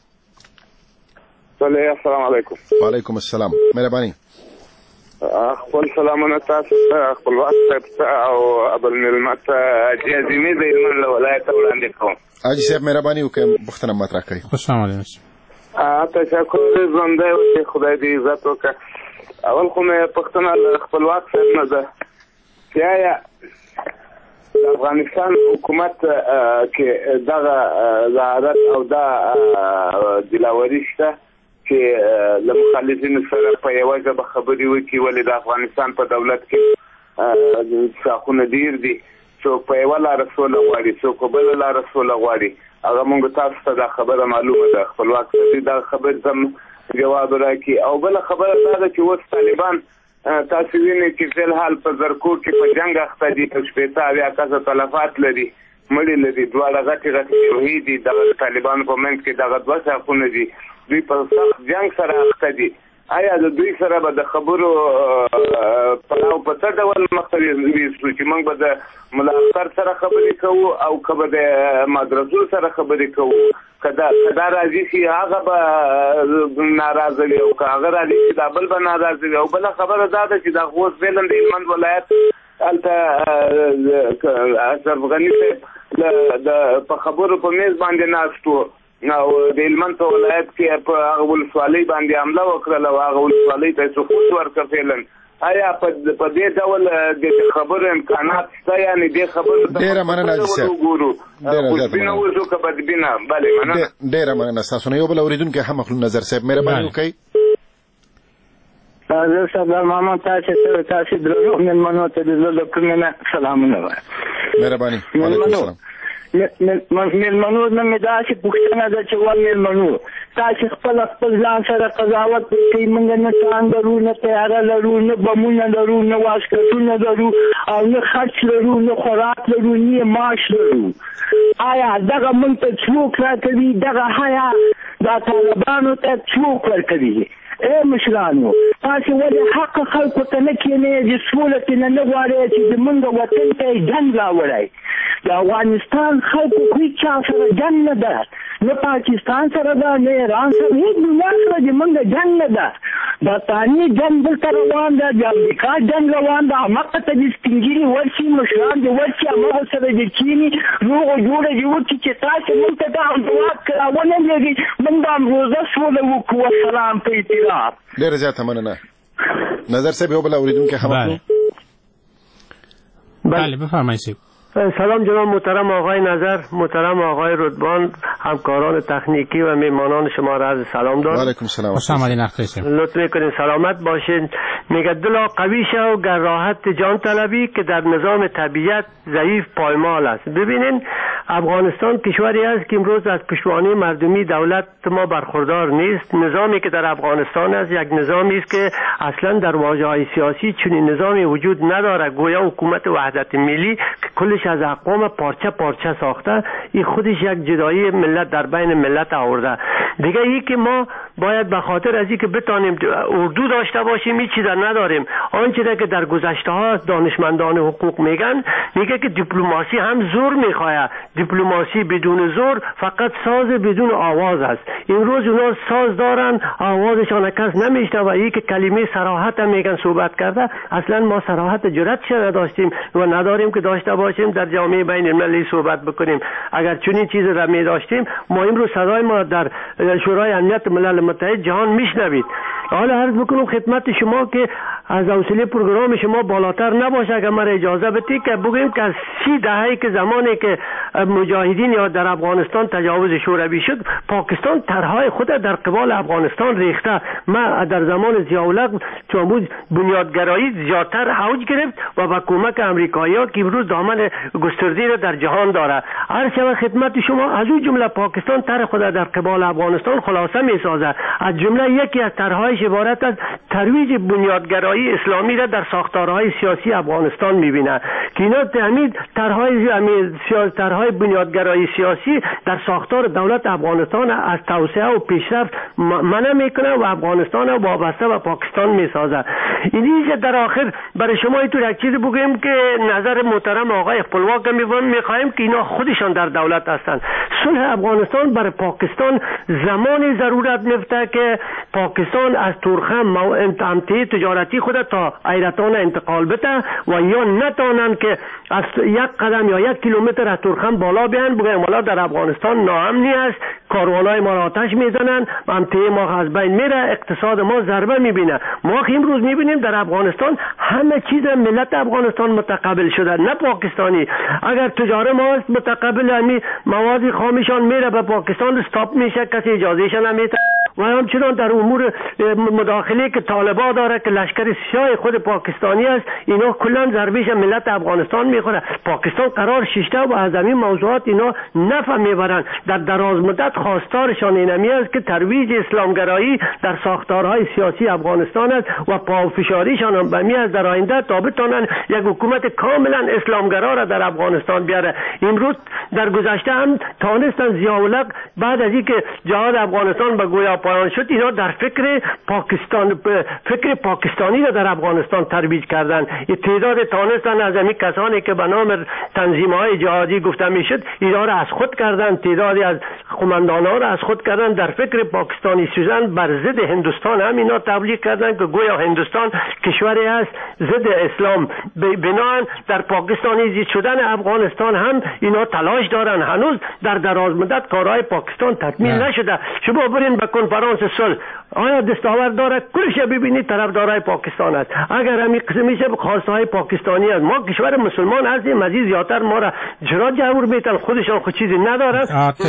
خپل سلامونه تاسو ته خپلواک صاحب او ابل ملمت جازمي د هلمند له ولایته وړاندې کوم. حاجي صاحب مهرباني وکړئ پوښتنه مطرح کړئ. خوش آمدید. تشکر ژوندی اوسئ، خدای دې عزت وکړه. اول خو مې پوښتنه له خپلواک صاحب نه ده چې آیا د افغانستان حکومت کې دغه زعارت او دا دلاوري شته چې له مخالفینو سره په یوه ژبه خبرې وکړي، ولې د افغانستان په دولت کې څاخونه ډېر دي، څوک په یوه لاره سوله غواړي، څوک په بله لاره سوله غواړي. هغه مونږ تاسو ته دا خبره معلومه ده، خپلواک صاحب دا خبرې ته جواب راکړي. او بله خبره دا ده چې اوس طالبان تاسو وینئ چې فی الحال په زرکو کې په جنګ اخته دي، په 80 کسه تلفات لري، مړي لري، دواړه غټې شهید دي. دغه طالبانو په منځ کې دغه 2 څاخونه دي، دوی په سخت جنګ سره اخته دي. آیا د دوی سره به د خبرو پلاو په څه ډول مخته ویسو چې موږ به د ملا اختر سره خبرې کوو او که به د مدرسو سره خبرې کوو؟ که دا راځي شي هغه به ناراضه وي او که هغه راځي شي دا بل به ناراضه وي. او بله خبره دا ده چې دا اوس فعلا د هلمند ولایت هلته اشرف غني صاحب په خبرو په میز باندې ناست و او د هلمند په ولایت کې په هغه ولسوالۍ باندې حمله وکړله او هغه ولسوالۍ ته سقوط ورکړ فعلا. آیا په دې ډول د خبرو امکانات شته؟ یعنې دې خبرو ډېره مننه حاجي صاحب، خوشبینه اوسو که بدبینه؟ بلې مننه، ډېره مننه ستاسو نه. یو بل اورېدونکی هم خپل نظر صاحب مهرباني وکړئ. زه سردار محمد تاسې درنو مېلمنو ته د زړه له کومې نه سلامونه وایم. مهرباني. وعلیکم السلام. مېلمنو نه مې داسې پوښتنه ده چې وا مېلمنو تاسې خپل ځان سره قضاوت وکړئ. موږ نه ټانک لرو، نه تیاره لرو، نه بمونه لرو، نه واسکټونه لرو او نه خرچ لرو، نه خوراک لرو، نه معاش لرو. آیا دغه موږ ته څوک راکوي؟ دغه حیا دا طالبانو ته څوک ورکوي؟ اے مشرانو تاسو ولې حق خلکو ته نه کینئ چې سوله ترې نه غواړئ چې زموږ وطن ته یې جنګ راوړئ؟ د افغانستان خلکو هېڅ چا سره جنګ نه ده، نه پاکستان سره ده، نه ایران سره، هېڅ دنیا سره زموږ جنګ نه ده. برطانیې جنګ دلته روان ده، د امریکا جنګ روان ده. هماغه ته د سپین ږیري ورشي، مشران دې ورشي، هماغه سره دې کښېني، روغه جوړه دې وکړي چې تاسې موږ ته دغه ځواک راونه لېږئ، موږ به امروزه سوله وکړو. والسلام په اطلاع. ډېره زیاته مننه. نظر صاحب یو بل اورېدونکی هم بله بفرمایید. سلام جناب محترم آقای نظر، محترم آقای رودبان، همکاران تکنیکی و میهمانان شما را عرض سلام دارم. وعلیکم السلام. خوش آمدید نخریسیم. لطف میکنید سلامت باشین. میگه دلا قوی شو گر راحت جان طلبی که در نظام طبیعت ضعیف پایمال است. ببینین افغانستان کشوری است که امروز از پشتوانه مردمی دولت ما برخوردار نیست. نظامی که در افغانستان است یک نظامی است که اصلا در واژه‌های سیاسی چنین نظامی وجود نداره. گویا حکومت وحدت ملی که کلش از اقوام پارچه پارچه ساخته، این خودش یک جدایی ملت در بین ملت آورده. دیگه ای که ما باید به خاطر از این که بتانیم اردو داشته باشیم این چیزا نداریم. آنچه که در گذشته ها دانشمندان حقوق میگه که دیپلماسی هم زور میخواه. دیپلماسی بدون زور فقط ساز بدون آواز است. این روز اونا ساز دارن، آوازشان کس نمیشنوه. و این که کلمه صراحت هم میگن صحبت کرده، اصلا ما صراحت جرأتش نداشتیم و نداریم که داشته باشیم در جامعه بین المللی صحبت بکنیم. اگر چنین چیزی را می داشتیم ما امروز صدای ما در شورای امنیت ملل متحد جهان میشنوید. حالا عرض بکنم خدمت شما که از حوصله پروگرام شما بالاتر نباشه، اگر مرا اجازه بدید که بگویم که از 30 دهه که زمانی که مجاهدین یا در افغانستان تجاوز شوروی شد، پاکستان طرحهای خود در قبال افغانستان ریخته. ما در زمان ضیاءالحق چون بنیادگرایی زیادتر اوج گرفت و با کمک امریکایی‌ها که امروز دامن گسترده را در جهان داره. عرض شود خدمت شما از اون جمله پاکستان طرح خود در قبال افغانستان خلاصه می‌سازد. از جمله یکی از طرح‌هایش عبارت از ترویج بنیادگرایی اسلامی را در ساختارهای سیاسی افغانستان می‌بینه که اینا طرح‌های بنیادگرایی سیاسی در ساختار دولت افغانستان از توسعه و پیشرفت منع میکنه و افغانستان را وابسته به پاکستان میسازه. اینیه در آخر برای شما اینطور یک چیز بگویم که نظر محترم آقای خپلواک میخواهیم که اینا خودشان در دولت هستند. صلح افغانستان برای پاکستان زمانی ضرورت میفته که پاکستان از تورخم امتیاز تجارتی خود تا ایرتان انتقال بده و یا نتانند که از 1 قدم یا 1 کیلومتر از تورخم بالا بیان بگن والا در افغانستان ناامنی است، کاروانای ما را آتش میزنن، امتیاز ما از بین میره، اقتصاد ما ضربه میبینه. ما امروز میبینیم در افغانستان همه چیز ملت افغانستان متقبل شده، نه پاکستانی. اگر تجار ما متقبل همی مواد خامشان میره به پاکستان استاپ میشه، کسی اجازهشان نمیده. و همچنان در امور مداخله که طالبان داره که لشکر سیاه خود پاکستانی است، اینا کلا ضربش ملت افغانستان میخوره. پاکستان قرار شیشته و از همین موضوعات اینا نفع میبرن. در دراز مدت خواستارشان اینمی است که ترویج اسلامگرایی در ساختارهای سیاسی افغانستان است و پافشاریشان هم به می از در آینده تا بتونن یک حکومت کاملا اسلامگرا را در افغانستان بیاره. امروز در گذشته هم توانستن ضیاءالحق بعد از اینکه جهاد افغانستان به گویا پایان شد، اینا در فکر پاکستانی را در افغانستان ترویج کردن. این تعداد توانستن از همین کسانی که به نام تنظیم‌های جهادی گفته میشد اینا را از خود کردن، تعدادی از قماندان‌ها را از خود کردن، در فکر پاکستانی سوزن بر ضد هندوستان هم اینا تبلیغ کردن که گویا هندوستان کشوری است ضد اسلام. بنابراین در پاکستانی زیست شدن افغانستان هم اینا تلاش دارن. هنوز در دراز مدت کارهای پاکستان تکمیل نشده. شما برین به کنفرانس صلح، آیا دستاورد داره؟ کلش ببینید طرفدارای پاکستان است. اگر همین قسمیشه خواسته های پاکستانی است. ما کشور مسلمان هستیم، از این زیادتر ما را چرا جبور میتن؟ خودشان خود چیزی ندارن.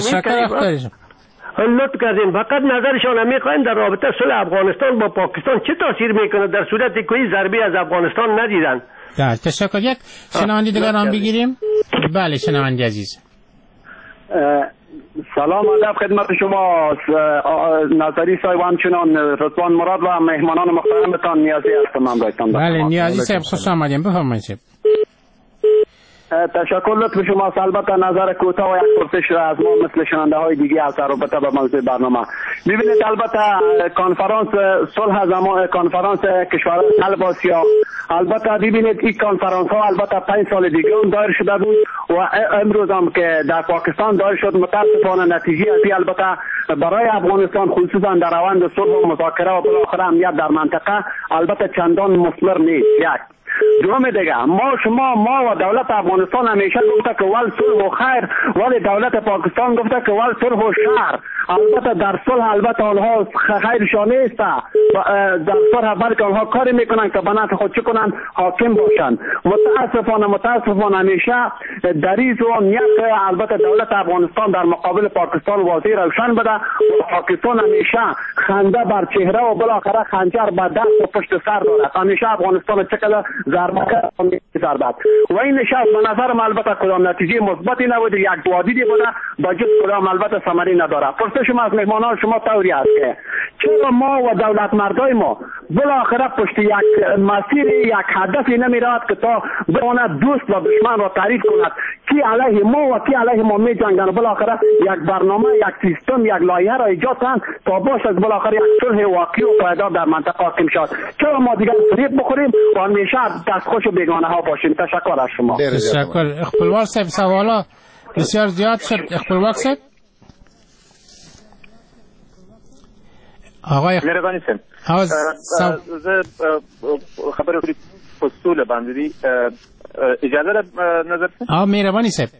لطف کردین فقط نظرشان میخواین در رابطه صلح افغانستان با پاکستان چه تاثیر میکنه در صورتی که این ضربه از افغانستان ندیدن. تشکر. یک شنونده دیگر هم بگیریم. بله شنونده عزیز. سلام ادب خدمت شما ناظری صاحب، همچنان رضوان مراد و مهمانان محترمتان. نیازی هستم همراهتان. بله نیازی صاحب خوش آمدین، بفرمایید. تشکر لطف شما. البته نظر کوتاه و یک پرسش را از ما مثل شنونده های دیگه از رابطه به موضوع برنامه. ببینید البته کنفرانس صلح کنفرانس کشورهای قلب آسیا، البته ببینید این کنفرانس ها البته 5 سال دیگه هم دایر شده بود و امروز هم که در پاکستان دایر شد. متاسفانه نتیجه از البته برای افغانستان خصوصا در روند صلح و مذاکره و بالاخره امنیت در منطقه البته چندان مثمر نیست. یک دوم دیگه ما و دولت افغانستان همیشه گفته که ول صلح و خیر، ولی دولت پاکستان گفته که ول صلح و شر. البته در صلح البته آنها خیرشان نیست، در صلح بلکه آنها کاری میکنن که بنات خود چه کنن حاکم باشن. متاسفانه همیشه در این امنیت البته دولت افغانستان در مقابل پاکستان واضح روشن بده و پاکستان همیشه خنده بر چهره و بالاخره خنجر به دست و پشت سر دارد. همیشه افغانستان چقدر ضربت و این نشست به نظرم البته کدام نتیجه مثبتی نبوده، یک وادی بوده با جز کدام البته ثمری نداره. پرسشم از مهمانان شما طوری است که چرا ما و دولت مردای ما بالاخره پشت یک مسیر یک هدفی نمیراد که تا بتواند دوست و دشمن را تعریف کند کی علیه ما و کی علیه ما می جنگن، بالاخره یک برنامه، یک سیستم، یک لایحه را ایجاد کنند تا باشه بالاخره یک صلح واقعی و پایدار در منطقه حاکم شود. چرا ما دیگر فریب بخوریم و همیشه دستخوش و بیگانه ها باشیم؟ تشکر از شما. تشکر. اقبال صاحب سوالا بسیار زیاد شد. اقبال صاحب آقای مهربانی سن خبر خودی پستول باندی اجازه را نظر سن مهربانی صاحب.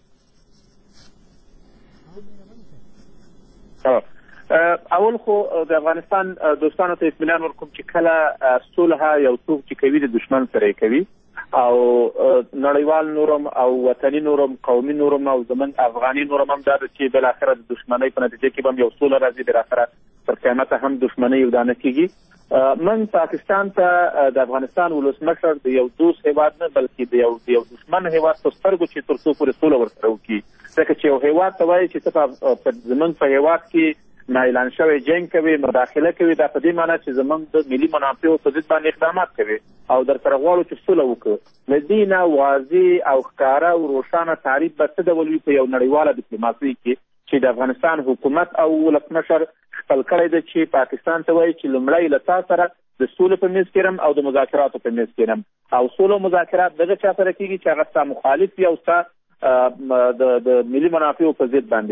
اول خو د افغانستان دوستانو ته اطمینان ورکوم چې کله صلح یو څوک چې کوي د دشمن سره کوي او نړیوال نورم او وطني نورم قومي نورم او زمون افغاني نورم هم دا چې بل اخر د دشمنۍ په نتیجه کې هم یو صلح راځي، بل اخر پر قیامت هم دشمنۍ ودانه کیږي. من پاکستان ته د افغانستان ولسمشر د یو دوست هیواد نه بلکې د یو دشمن هیواد په سترګو چې تر څو پورې صلح ورسره وکړي، ځکه چې یو هیواد ته وایي چې په زمون په هیواد کې اعلان شوی جنگ کوي، مداخله کوي، دا په دې معنی چې زمونږ د ملي منافعو په ضد باندې اقدامات کوي او در سره غواړو چې صلح وکړو. له دې نه واضح او ښکاره او روښانه تعریف به څه ډول وي په یو نړیواله ډیپلوماسۍ کې چې د افغانستان حکومت او ولسمشر خپل کړی دی چې پاکستان ته وایي چې لومړی له تا سره د سولې په میز کېرم او د مذاکراتو په میز کېرم او سوله او مذاکرات دغه چا سره کېږي چې هغه ستا مخالف وي او ستا د ملي منافعو په ضد باندې وي.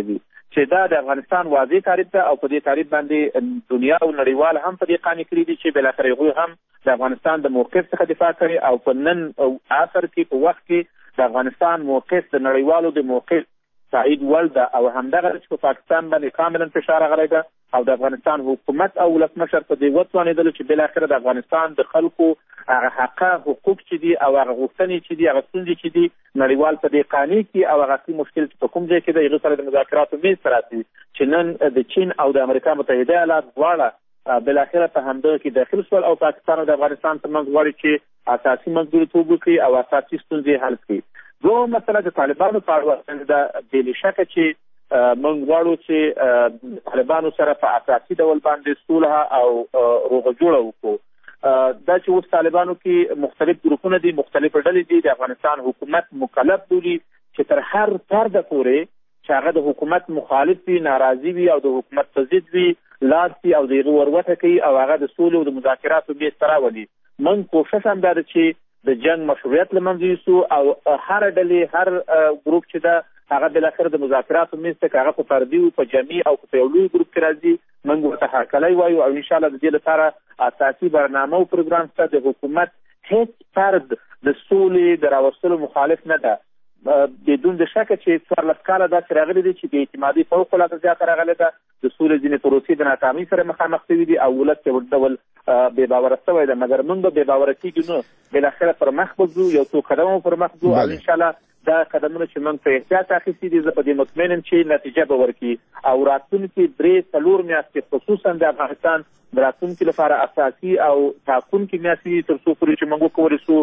چې دا د افغانستان واضح تعریف ده او په دې تعریف باندې دنیا او نړیوال هم په دې قانع کړي دي چې بالاخره هغوی هم د افغانستان د موقف څخه دفاع کوي او په نن عصر کې په وخت کې د افغانستان موقف د نړیوالو د موقف تایید وړ ده او همدغه چې په پاکستان باندې کاملا فشار راغلی ده او د افغانستان حکومت او ولسمشر په دې وتوانېدل چې بالاخره د افغانستان د خلکو هغه حقوق چې دي او هغه غوښتنې چې دي هغه ستونزې چې دي نړیوال په دې قانع کړي او هغه مشکل چې په کوم ځای کې دی هغې سره د مذاکراتو میز ته راسي چې نن د چین او د امریکا متحده ایالات دواړه بالاخره په همدغه کې داخل شول او پاکستان او د افغانستان ترمنځ غواړي چې اساسي منځګړیتوب وکړي او اساسي ستونزې حل کړي. دوه مسله د طالبانو په اړه ده بې شکه چې موږ غواړو چې طالبانو سره په اساسي ډول باندې صلح او روغه جوړه وکړو. دا چې اوس طالبانو کې مختلف ګروپونه دي مختلف ډلې دي د افغانستان حکومت مکلف بولي چې تر هر فرد پورې چې هغه د حکومت مخالف وي ناراضي وي او د حکومت په ضد وي لاس وي او د هغه وروته کوي او هغه د سولې او د مذاکراتو میز ته راولي. موږ کوښښ هم دا ده چې د جنگ مشروعیت له منځه یوسو او هر ډلې هر ګروپ چې ده هغه بالاخره د مذاکراتو میز ته هغه په فردي او په جمعي او په یو لوی ګروپ کې راځي. موږ ورته هرکلی وایو او انشاءالله د دې لپاره اساسي برنامه او پروګرام شته. د حکومت هیڅ فرد د سولې د راوستلو مخالف نه ده بدون د شکه چې 14 کاله داسې راغلي دي چې بې اعتمادي فوق العاده زیاته راغلې ده. د سولې ځینې پروسې د ناکامۍ سره مخامخ شوي دي او ولس یې ډول بې باوره شوی ده مګر موږ به بې باوره کېږو نو بالاخره پر مخ به ځو یو څو قدمه پر مخ ځو او انشاءالله دا قدمونه چې موږ په احتیاط اخیستي دي زه په دې مطمئن یم چې نتیجه به ورکړي او راتلونکي 3-4 میاشتې خصوصا د افغانستان د راتلونکي لپاره اساسي او ټاکونکي میاشتې تر څو پورې چې موږ وکولی شو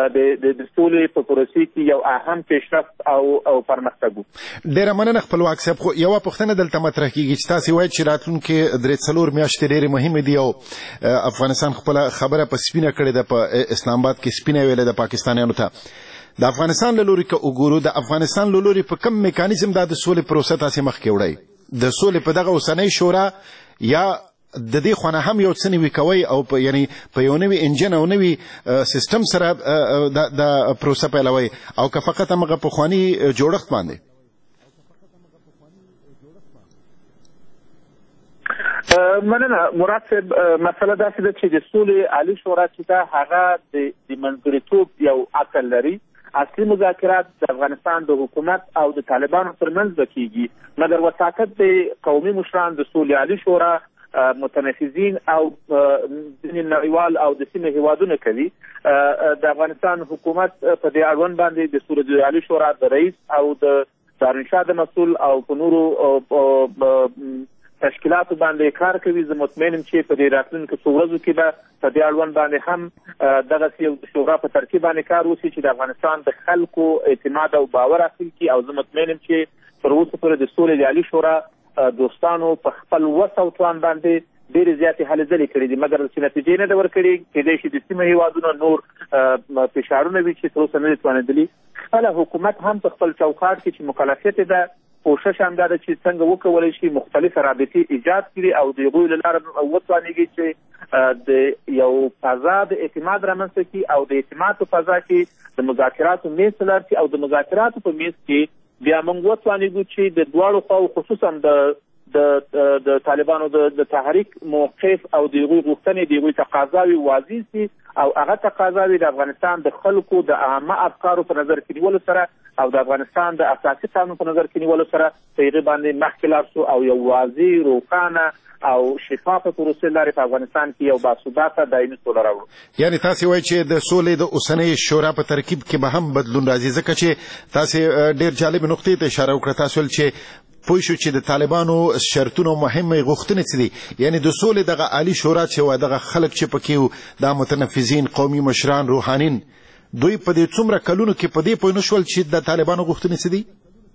د سولې په پروسې کې یو اهم پیشرفت او پرمختګ وکړو. ډېره مننه خپلواک صاحب. خو یوه پوښتنه دلته مطرح کېږي چې تاسې وایئ چې راتلونکي 3-4 میاشتې ډېرې مهمې دي او افغانستان خپله خبره په سپینه کړې ده په اسلام آباد کې سپینه ویلې ده پاکستانیانو ته. د افغانستان له لوري که وګورو د افغانستان له لوري په کوم میکانیزم دا د سولې پروسه تاسې مخکې وړئ د سولې په دغه اوسنۍ شورا یا د دې خوا نه هم یو څه نوي کوئ او یعنی په یو نوي انجن او نوي سیستم سره دا پروسه پیلوئ او که فقط همغه پخواني جوړښت باندې؟ مننه مراد صاحب. مسله داسې ده چې د سولې عالي شورا چې ده هغه د منځګړیتوب یو اصل لري. اصلي مذاکرات د افغانستان د حکومت او د طالبانو ترمنځ به کېږي مګر وساطت د قومي مشران د سولې عالي شورا متنفذین او ځینې نړیوال او د سیمې هیوادونه کوي. د افغانستان حکومت په دې اړوند باندې د سولې عالي شورا د رئیس او د دارالانشا د مسؤل او په نورو تشکیلاتو باندې کار کوي. زه مطمئن یم چې په دې راتلونکو څو ورځو کې به په دې اړوند باندې هم دغسې یو شورا په ترتیب باندې کار وشي چې د افغانستان د خلکو اعتماد او باور حاصل کړي او زه مطمئن یم چې تر اوسه پورې د سولې د عالي شورا دوستانو په خپل وس او توان باندې ډېرې زیاتې هلې ځلې کړي دي مګر چې نتیجې نه ده ورکړې. کېدای شي د سیمه هیوادونو نور فشارونه وي چې تر اوسه نه دي توانېدلي. خپله حکومت هم په خپل چوکاټ کې چې مکلفیت ده کوشش هم دا ده چې څنګه وکولی شي مختلفه رابطې ایجاد کړي او د هغوی له لارې وتوانېږي چې د یو فضا د اعتماد رامنځته کړي او د اعتماد په فضا کې د مذاکراتو میز ته لاړ شي او د مذاکراتو په میز کې بیا موږ وتوانېږو چې د دواړو خواو خصوصا د طالبانو د تحریک موقف او د هغوی غوښتنې د هغوی تقاضاوې واضح سي او هغه تقاضاوې د افغانستان د خلکو د عامه افکارو په نظر کې نیولو سره او د افغانستان د اساسي قانون په نظر کې نیولو سره په هغې باندې مخکې لاړ شو او یو واضح روښانه او شفافه پروسې لارې په افغانستان کې یو باثباته دایمي سوله راوړو. یعنې تاسې وایئ چې د سولې د اوسنۍ شورا په ترکیب کې به هم بدلون راځي ځکه چې تاسې ډېر جالب نقطې ته اشاره وکړه. تاسو ویل چې پوه شو چې د طالبانو شرطونه مهمې غوښتنې څه دي یعنې د سولې دغه عالي شورا چې وه دغه خلک چې پکې دا متنفذین قومي مشران روحانین دوی په دې څومره کلونو کې په دې پوه نه شول چې د طالبانو غوښتنې څه دي؟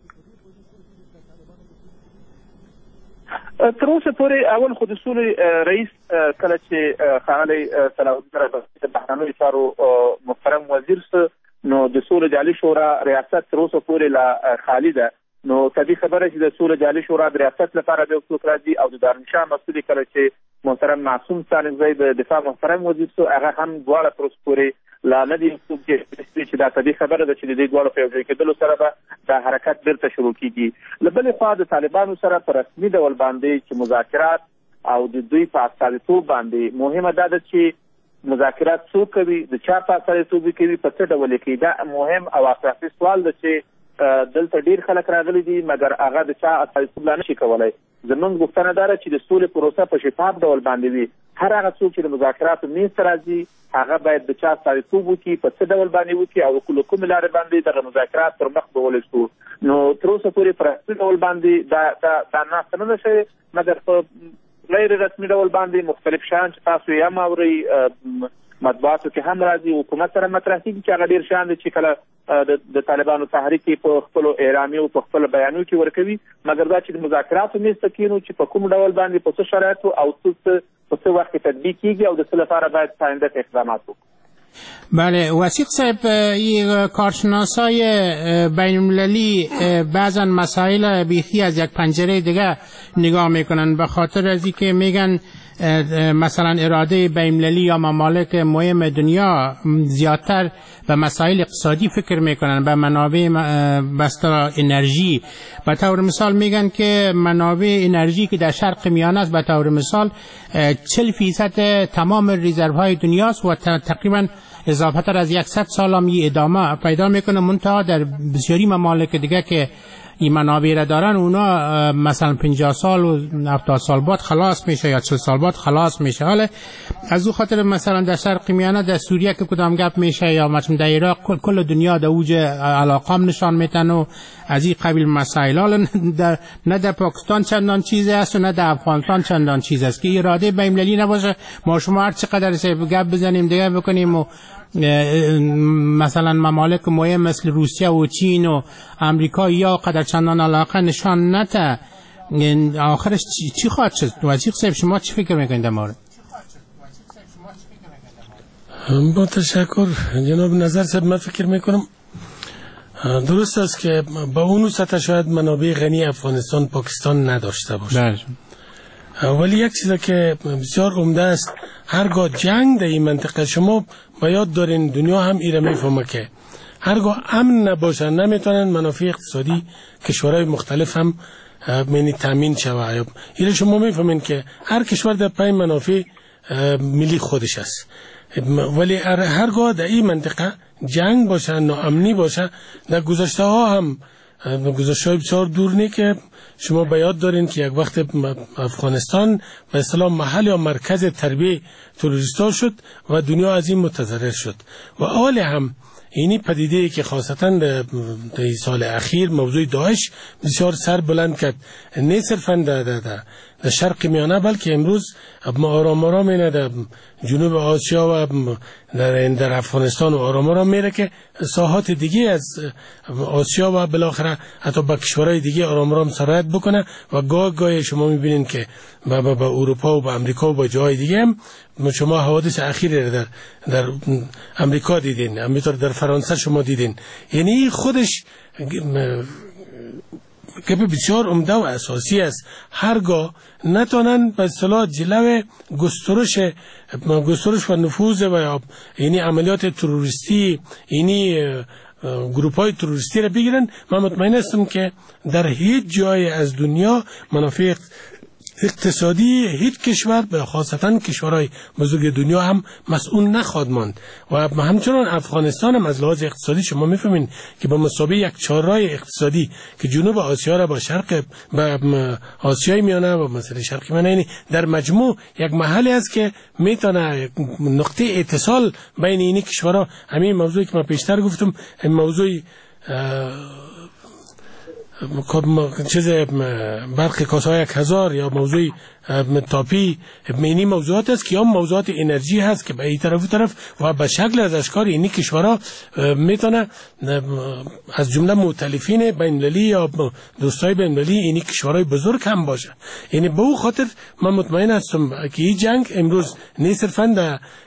تر اوسه پورې اول خو د سولې رئیس کله چې ښاغلی صلاح الدین د بهرنیو چارو محترم وزیر نو د سولې د عالي شورا ریاست تر اوسه پورې لا خالي ده. نو طبیعي خبره چې د سولې د عالي شورا د ریاست لپاره به څوک راځي او د دارالانشا مسؤل کله چې محترم معصوم سالمزی د دفاع محترم وزیر سو هغه هم دواړه تر اوسه پورې لا نه دي چې دا طبیعي خبره ده چې د دې دواړو په یو ځای کېدلو سره به دا حرکت بیرته شروع کیږي. له بلې خوا د طالبانو سره په رسمي ډول باندې چې مذاکرات او د دوی په استازیتوب باندې مهمه دا ده چې مذاکرات څوک کوي، د چا په استازیتوب کوي، په څه ډول کوي. دا مهم او اساسي سوال ده چې دلته ډیر خلک راغلي دي مګر هغه د چا استازیتوب لا نشي کولی. زموږ غوښتنه دا ده چې د سولې پروسه په شفاف ډول باندې وي. هر هغه څوک چې د مذاکراتو میز ته راځي هغه باید د چا استازیتوب وکړي، په څه ډول باندې وکړي او له کومې لارې باندې دغه مذاکرات پر مخ بیولی شو. نو تر اوسه پورې په رسمي ډول باندې دا ناسته نه ده شوې مګر په غیر رسمي ډول باندې مختلف شیان چې تاسو یې هم اورئ مطبوعاتو کې هم راځي، حکومت سره مطرح کېږي چې هغه ډېر شیان دي چې کله د طالبانو تحریک په خپلو اعلامیو په خپلو بیانونو کې ورکوي. مګر دا چې د مذاکراتو میز ته کښېنو چې په کوم ډول باندې په څه شرایطو او په څه وخت کې تطبیق کېږي او د څه لپاره باید آینده اقدامات وکړو. بله وثیق صاحب، کارشناسای بین المللی بعضا مسائل بیخی از یک پنجره دیگه نگاه میکنن، به خاطر از اینکه میگن مثلا اراده بین المللی یا ممالک مهم دنیا زیادتر به مسائل اقتصادی فکر میکنن، به منابع بسته انرژی. به طور مثال میگن که منابع انرژی که در شرق میانه است به طور مثال 40% تمام رزرو های دنیاست و تقریبا اضافه تر از 100 سال هم این ادامه پیدا میکنه. منتها در بسیاری ممالک دیگه که این منابع را دارن اونا مثلا 50 سال و 70 سال بعد خلاص میشه یا 40 سال بعد خلاص میشه. حالا از او خاطر مثلا در شرق میانه در سوریه که کدام گپ میشه یا مثلا در عراق کل دنیا در اوج علاقام نشان میتن و از این قبیل مسائل. حالا نه در پاکستان چندان چیز است و نه در افغانستان چندان چیز است که اراده بین المللی نباشه. ما شما هر چقدر گپ بزنیم دیگه بکنیم و مثلا ممالک مهم مثل روسیه و چین و امریکا یا قدر چندان علاقه نشان نده، آخرش چی خواهد شد؟ وثیق صاحب شما چی فکر میکنید در مورد؟ با تشکر جناب نظر صاحب، من فکر میکنم درست است که با اون سطح شاید منابع غنی افغانستان پاکستان نداشته باشه، ولی یک چیز که بسیار عمده است، هرگاه جنگ در این منطقه، شما باید دارین دنیا هم ایره میفهمه که هرگاه امن نباشه نمیتونن منافع اقتصادی کشورهای مختلف هم تامین شود. ایره شما میفهمین که هر کشور در پای منافع ملی خودش است، ولی هرگاه در این منطقه جنگ باشه، ناامنی باشه، در گذشته ها هم گذشته های بسیار دور نی که شما باید دارین که یک وقت افغانستان به اصطلاح محل یا مرکز تربیه تروریستا شد و دنیا از این متضرر شد. و حال هم اینی پدیده که خاصتا در سال اخیر موضوع داعش بسیار سر بلند کرد، نه صرفا در شرق میانه بلکه امروز ما آرام اینه در جنوب آسیا و در افغانستان و آرام میره که ساحات دیگه از آسیا و بالاخره حتی با کشورهای دیگه آرام سرایت بکنه. و گاه شما میبینین که با اروپا و با امریکا و با جای دیگه هم شما حوادث اخیر در امریکا دیدین، همینطور در فرانسه شما دیدین. یعنی خودش که بسیار عمده و اساسی است، هرگاه نتونن به اصطلاح جلو گسترش و نفوذ و یعنی عملیات تروریستی، یعنی گروپ های تروریستی را بگیرن، من مطمئن هستم که در هیچ جای از دنیا منافع اقتصادی هیچ کشور به خاصتا کشورهای بزرگ دنیا هم مسئول نخواهد ماند. و همچنان افغانستان هم از لحاظ اقتصادی شما میفهمین که با مسابقه یک چهارراه اقتصادی که جنوب آسیا را با شرق با آسیای میانه و مثلا شرق میانه، یعنی در مجموع یک محلی است که میتونه نقطه اتصال بین این کشورها. همین موضوعی که ما پیشتر گفتم، موضوع چیز برق کاسای 1000 یا موضوع تاپی، اینی موضوعات است که هم موضوعات انرژی هست که به این طرف و طرف و به شکل از اشکال اینی کشورها میتونه از جمله مؤتلفین بین المللی یا دوستای بین المللی اینی کشورهای بزرگ هم باشه. یعنی به او خاطر من مطمئن هستم که این جنگ امروز نه صرفا در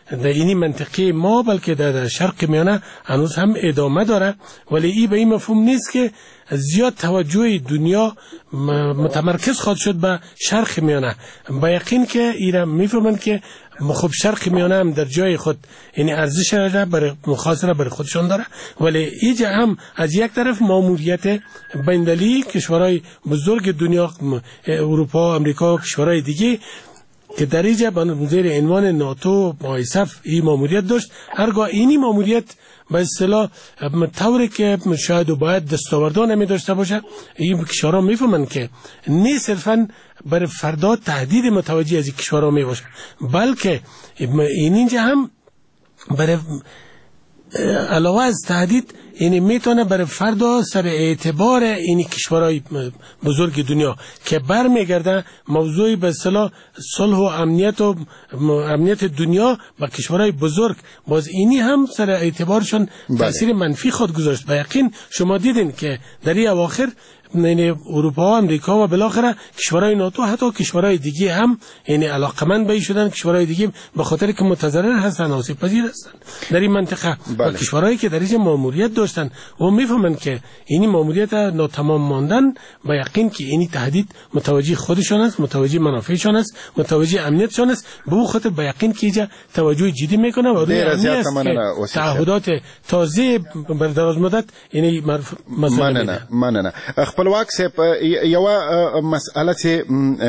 د اینی منطقه ما بلکه در شرق میانه هنوز هم ادامه داره، ولی این به این مفهوم نیست که زیاد توجه دنیا متمرکز خواهد شد به شرق میانه. با یقین که ایران میفهمند که خب شرق میانه هم در جای خود یعنی ارزش را برای خاصه را برای خودشون داره، ولی اینجا هم از یک طرف ماموریت بین‌المللی کشورهای بزرگ دنیا، اروپا، امریکا و کشورهای دیگه که در اینجا زیر عنوان ناتو مایسف این ماموریت داشت، هرگاه اینی ماموریت به اصطلاح طوری که شاید و باید دستاوردان نمی داشته باشه، این کشورها میفهمن که نه صرفا برای فردا تهدید متوجه از این کشورها می باشه، بلکه اینجا هم برای علاوه از تهدید یعنی میتونه برای فردا سر اعتبار این کشورهای بزرگ دنیا که برمیگرده موضوعی به اصطلاح صلح و امنیت دنیا با کشورهای بزرگ، باز اینی هم سر اعتبارشون تاثیر منفی خود گذاشت. با یقین شما دیدین که در این اواخر یعنی اروپا و امریکا و بالاخره کشورهای ناتو حتی کشورهای دیگه هم یعنی علاقمند به شدن، کشورهای دیگه به خاطر که متضرر هستن، آسیب پذیر هستن در این منطقه. و کشورهایی که در اینجا ماموریت داشتن و میفهمن که این ماموریت ناتمام ماندن، با یقین که این تهدید متوجه خودشان است، متوجه منافعشان است، متوجه امنیتشان است، به اون خاطر با یقین که اینجا توجه جدی میکنه و روی امنیت تعهدات تازه بر دراز مدت یعنی مننه. خپلواک صاحب یو مسأله چې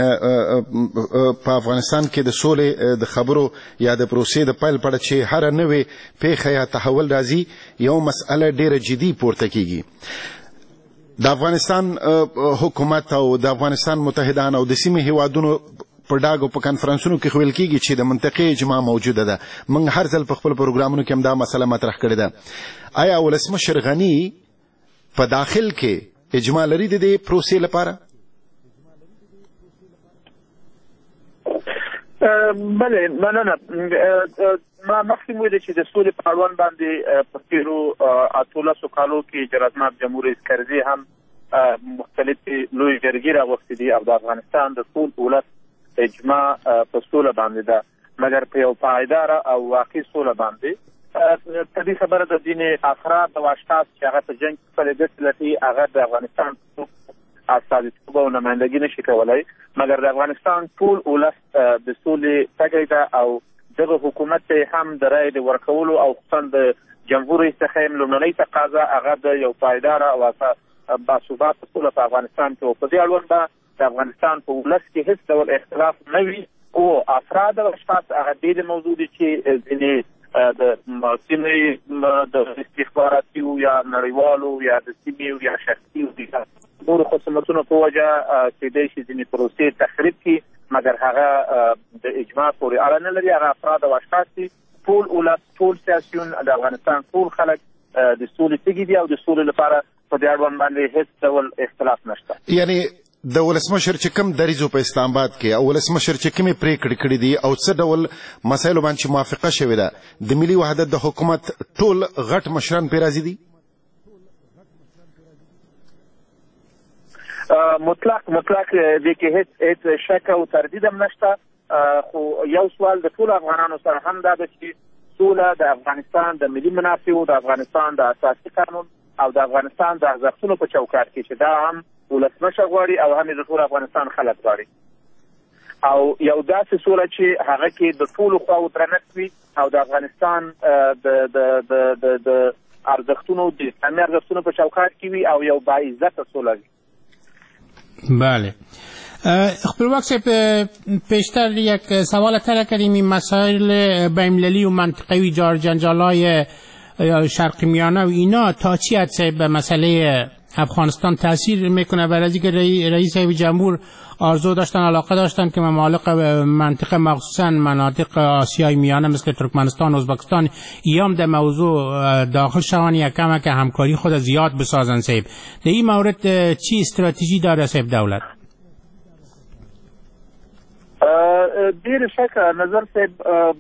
په افغانستان کې د سولې د خبرو یا د پروسې د پیل په اړه چې هر نوې پیښه یا تحول راځي، یو مسأله ډیره جدي پورته کیږي. د افغانستان حکومت او د افغانستان متحدان او د سیمې هیوادونو په ډاګو په کنفرانسونو کې ویل کیږي چې د منطقې اجماع موجوده ده. موږ هر ځل په خپل پروګرامونو کې هم دا مسله مطرح کړې ده. آیا ولسمشر غني په داخل کې اجماع لري د دې پروسې لپاره؟ بله، مننه. ما مخکې ویلي چې د سولې په اړوند باندې په تېرو 18 کالو کې جناب جمهور رئیس کرزي هم مختلفې لویې جرګې راغوښتې دي او د افغانستان د ټول ولس اجماع په سوله باندې ده، مګر په یو پایداره او واقعي سوله باندې. په دې خبره د ځینې افراد او اشخاص چې هغه په جنګ کې خپلې ګټې لټوي، هغه د افغانستان استازیتوب او نمایندګي نشي کولی، مګر د افغانستان ټول ولس د سولې تږی ده او دغه حکومت ته هم د رایې د ورکولو او خصوصا د جمهور رئیس څخه هم لومړنۍ تقاضا هغه د یو پایداره او باثباته سوله په افغانستان کې و. په دې اړوند به د افغانستان په ولس کې هېڅ ډول اختلاف نه وي او افراد او اشخاص هغه ډېرې موضوع دي چې ځینې د سیمې د استخباراتي یا نړیوالو یا د سیمې یا شخصي او نورو خصوصیتونو په وجه کېدای شي ځینې پروسې تخریب کړي، مګر هغه د اجماع پورې اړه نه لري. هغه افراد او اشخاص دي، ټول ولس، ټول سیاسیون د افغانستان ټول خلک د سولې تږي دي او د سولې لپاره په دې اړوند باندې هېڅ ډول اختلاف نشته. یعنی د ولسمشر چې کوم دریځو په اسلام آباد کې او ولسمشر چې کومې پریکړې کړې دي او څه ډول مسایلو باندې موافقه شوې ده، د ملي وحدت د حکومت ټول غټ مشران پرې راضي دي؟ مطلق دې کې هیڅ شک او تردید هم نشته، خو یو سوال د ټولو افغانانو سره هم دا ده چې سوله د افغانستان د ملي منافعو، د افغانستان د اساسي قانون او د افغانستان د ارزښتونو په چوکاټ کې چې دا هم ولسمشر غواړي او هم د ټول افغانستان خلک غواړي، او یو داسې سوله چې هغه کې د ټولو خواو درنښت وي او د افغانستان د ارزښتونو د اسلامي ارزښتونو په چوکاټ کې وي او یو باعزته سوله وي. بله. خپلواک صاحب، پیشتر یک سوال طرح کردیم، این مسائل بین‌المللی و منطقوی جنجال‌های شرق میانه و اینا تا چی حد به مسئله افغانستان تاثیر میکنه؟ برای از اینکه رئیس جمهور آرزو داشتن، علاقه داشتن که ممالک منطقه مخصوصا مناطق آسیای میانه مثل ترکمنستان و ازبکستان ایام در موضوع داخل شون یک کمک همکاری خود زیاد بسازن. صاحب در این مورد چی استراتژی داره صاحب دولت؟ دیر شک نظر صاحب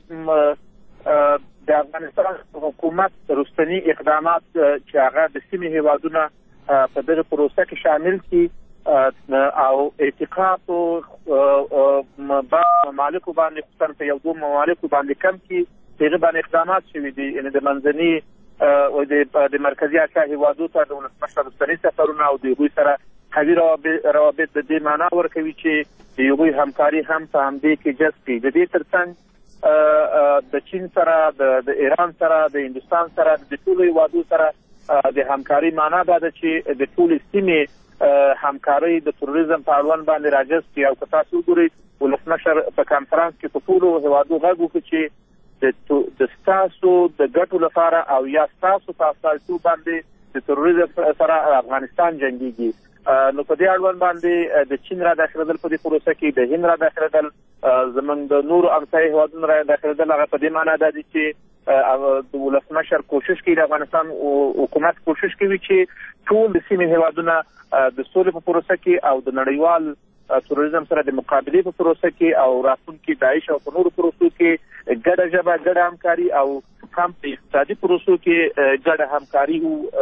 د افغانستان حکومت رستنی اقدامات چې هغه د سیمې هیوادونه په دغه پروسه کې شامل کړي او اعتقاد او ممالکو باندې خصوصا په یو دوه ممالکو باندې کم کړي هغه باندې اقدامات شوي دي، یعنې د منځني او د مرکزي اسیا هیوادو ته د ولسمشر رستني سفرونه او د هغوی سره قوي روابط د دې معنا ورکوي چې د هغوی همکاري هم په همدې کې جذب کړي. د دې ترڅنګ د چین سره، د ایران سره، د هندوستان سره، د ټولو هیوادو سره د همکاري معنا دا ده چې د ټولې سیمې همکاري د تروریزم په اړوند باندې راجذب کړي. او که تاسو وګورئ ولسمشر په کنفرانس کې په ټولو هیوادو غږ وکړ چې د ستاسو د ګټو لپاره او یا ستاسو په استازیتوب باندې د تروریزم سره افغانستان جنګیږي. نو په دې اړوند باندې د چین را داخلېدل په دې پروسه کې، د هند را داخلېدل، زموږ د نورو همسایه هیوادونو را داخلېدل، هغه په دې معنا ده چې د ولسمشر کوشش کوي، د افغانستان حکومت کوشش کوي چې ټول د سیمې هیوادونه د سولې په پروسه کې او د نړیوال تروریزم سره د مقابلې په پروسه کې او راتلونکي داعش او په نورو پروسو کې ګډه ژبه، ګډه همکاري او هم په اقتصادي پروسو کې ګډه همکاري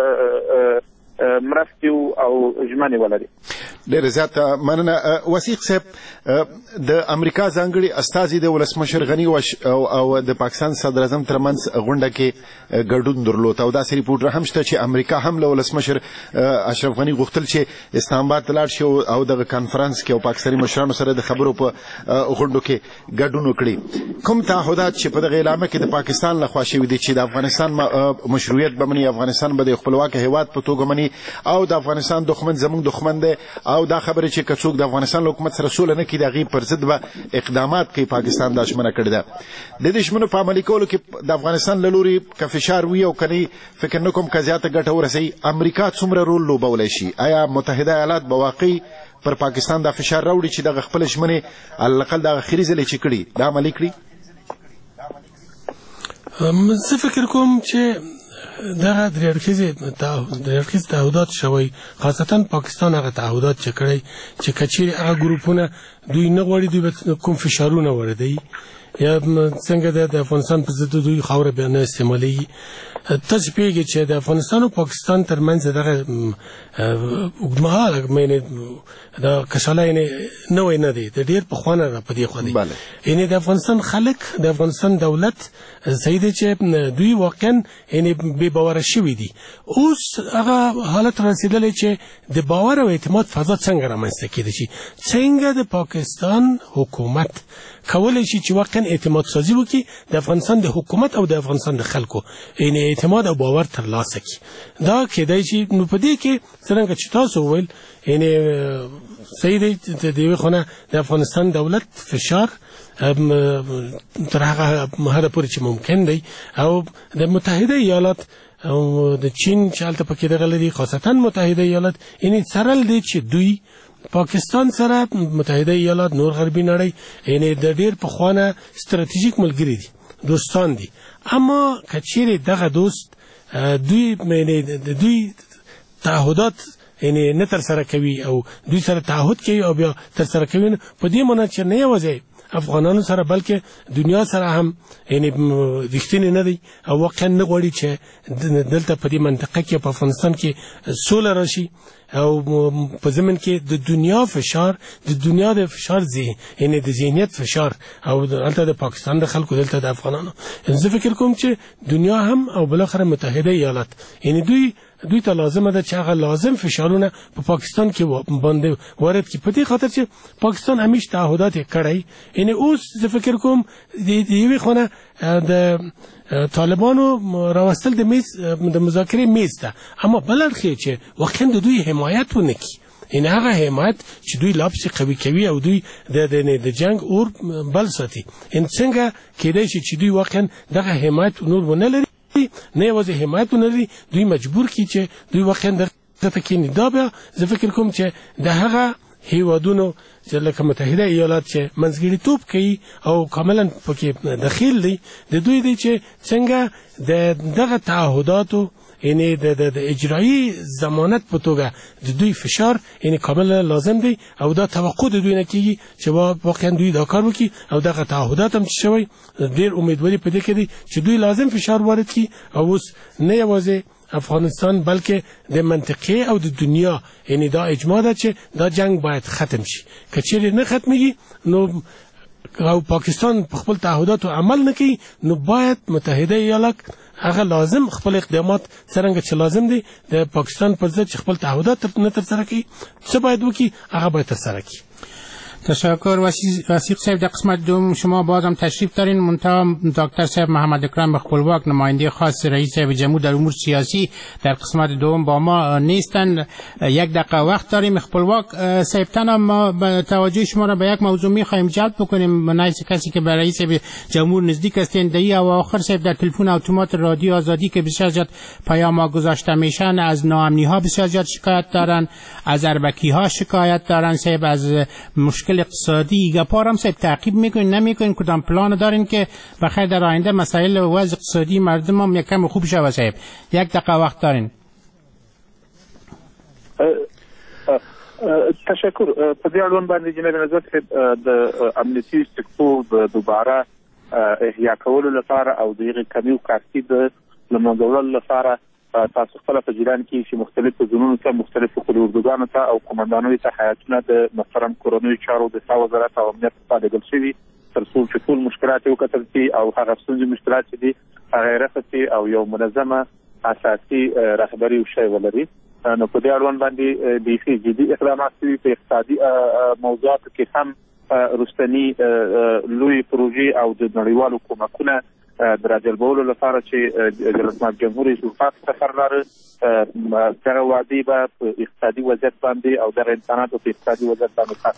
مرستې او ژمنې ولري. ډېر زیات مننه. وثیق صاحب، د امریکا ځانګړي استازي د ولسمشر غني او د پاکستان صدر اعظم ترمنځ غونډه کې ګډون درلود او داسې ریپورټ هم شته چې امریکا هم له ولسمشر اشرف غني غوښتل چې اسلام آباد ته لاړ شي او دغه کانفرنس کې او پاکستاني مشرانو سره د خبرو په غونډو کې ګډون وکړي. کوم تعهدات چې په دغه اعلامیه کې د پاکستان لخوا شوي دي چې د افغانستان مشروعیت به مني، افغانستان به د خپلواک هیواد په توګه مني او د افغانستان دښمن زموږ دښمن دی، او دا خبره چې که څوک د افغانستان له حکومت سره سوله نه کړي د هغې پر ضد به اقدامات کوي، پاکستان دا ژمنه کړې ده. د دې ژمنو په عملي کولو کې د افغانستان له لوري که فشار وي او که نه، فکر نه کوم که زیاته ګټه ورسوي. امریکا څومره رول لوبولی شي؟ آیا متحده ایالات به واقعي پر پاکستان دا فشار راوړي چې دغه خپله ژمنې علاقل د اخري ځلې چې کړي دا عملي کړي؟ زه فکر کوم چې دغه درې اړخیز تعهدات شوی، خاصتا پاکستان هغه تعهدات چې کړی چې کچېرې هغه ګروپونه دوی نه غواړي دوی به کوم فشارونه وردی یا څنګه د افغانستان په ضد دوی خاوره به نه استعمالوي. تاسو پوهېږئ چې د افغانستان او پاکستان ترمنځ دغه اوږدمهاله دا کشاله نوی نه دی، د ډېر پخوانه را په دې خوا دی. یعنې د افغانستان خلک، د افغانستان دولت صحیح دی چې دوی واقعا بې باوره شوي دي. اوس هغه حالت رسېدلی چې د باور او اعتماد فضا څنګه رامنځته کېدی شي، څنګه د پاکستان حکومت کولی شي چې واقعا اعتماد سازي وکړي د افغانستان د حکومت او د افغانستان د خلکو، یعنې اعتماد او باور ترلاسه کړي. دا کېدای شي. نو په دې کې څرنګه چې تاسو وویل، یعنې صحیح دی د یوې خوا نه د افغانستان دولت فشار تر هغه حده پورې چې ممکن دی، او د متحده ایالات او د چین چې هلته پکې دغه لري، خاصتا متحده ایالات، یعنې څرل دی چې دوی پاکستان سره متحده ایالات، نور غربي نړۍ، یعنې د ډېر پخوانه ستراتیژیک ملګري دي، دوستان دي. اما که چیرې دغه دوست دوی تعهدات یعنی نه تر سره کوي او دوی سره تعهد کوي او بیا تر سره کوي، په دې معنی چې نه یوازې افغانانو سره بلکې دنیا سره هم یعنی رښتینی نه دی او واقعا نه غواړي چې دلته په دې منطقه کې په افغانستان کې سوله راشي او په زمن کې د دنیا فشار، د دنیا د فشار یعنی د ذهنیت فشار او دلته د پاکستان د خلکو، دلته د افغانانو، زه فکر کوم چې دنیا هم او بلاخره متحده ایالات یعنی دوی ته لازمه ده چې هغه لازم فشارونه په پاکستان کې باندې وارد کړي، په دې خاطر چې پاکستان همیشه تعهدات کړی. یعنی اوس زه فکر کوم د یوې خوا نه د طالبانو راوستل د مذاکرې میز ته، اما بل اړخ چې واقعا د دوی حمایت ونه کړي، یعنی هغه حمایت چې دوی لا پسې قوي کوي او دوی د جنګ اور بل ساتي. ان څنګه کېدای شي چې دوی واقعا دغه حمایت نور ونه لري، نه یوازې حمایت ونه لري، دوی مجبور کړي چې دوی واقعا دغه کېني. دا بیا زه فکر کوم چې د هغه هیوادونو چې لکه متحده ایالات چې منځګړیتوب کوي او کاملا پکې دخیل دی، د دوی دی چې څنګه دغه تعهداتو یعنی د اجرایی ضمانت په توګه د دوی فشار یعنی کاملا لازم دی او دا توقع د دوی نه کېږي چې واقعا دوی دا کار وکړي او دغه تعهدات هم چې شوی ډېر امیدواري په دې کې دی چې دوی لازم فشار وارد کړي او اوس نه یوازې افغانستان بلکې د منطقې او د دنیا یعنی دا اجماع ده چې دا جنگ باید ختم شي. که چیرې نه ختمېږي نو او پاکستان په خپل تعهداتو عمل نکړي نو باید متحده ایالات هغه لازم خپل اقدامات څنګه چې لازم دي د پاکستان پر ضد چې خپل تعهدات نه ترسره کړي څه باید وکړي هغه باید ترسره کړي. تشکر وثیق صاحب. در قسمت دوم شما بازم تشریف دارین. منتها دکتر صاحب محمد اکرم خپلواک نماینده خاص رئیس جمهور در امور سیاسی در قسمت دوم با ما نیستند. یک دقیقه وقت داریم. خپلواک صاحب تنها ما توجه شما را به یک موضوع می‌خوایم جلب بکنیم. نایس کسی که به رئیس جمهور نزدیک هستند در اواخر صاحب در تلفن اتومات رادیو آزادی که بسیار زیاد پیام گذاشته میشن از ناامنی‌ها بسیار زیاد شکایت دارن، از اربکی‌ها شکایت دارن صاحب، از مشکل اقتصادی گپارم صاحب تعقیب میکنین نمیکنین؟ کدام پلان دارین که بخیر در آینده مسائل وضع اقتصادی مردم هم یکم خوب شود صاحب؟ یک دقیقه وقت دارین. تشکر. په دې اړوند باندې جناب نظر صاحب د امنیتي سکتور د دوباره احیا کولو لپاره او د هغې کمي او کارتي د له منځه وړلو لپاره تاسو خپله په جریان کې چې مختلفو ځایونو ته مختلفو قلي اردوګانو ته او قمندانانو ته هیاتونه د محترم کورنیو چارو دفاع وزارت او امنیت څخه لېږل شوي تر څو چې ټول مشکلات یې وکتل شي او هغه ستونزې مشکلات چې دي هغه یې رفع شي او یو منظمه اساسي رهبري وشی ولري. نو په دې اړوند باندې بیخي جدي اقدامات شوي په اقتصادي موضوعاتو کې هم رستني لوی پروژې او د نړیوالو کومکونه د راجلبولو لپاره چې ریاست جمهور شفاف سفر لري دغه وعدې به په اقتصادي وضعیت باندې او د انسانانو په اقتصادي وضعیت باندې خاص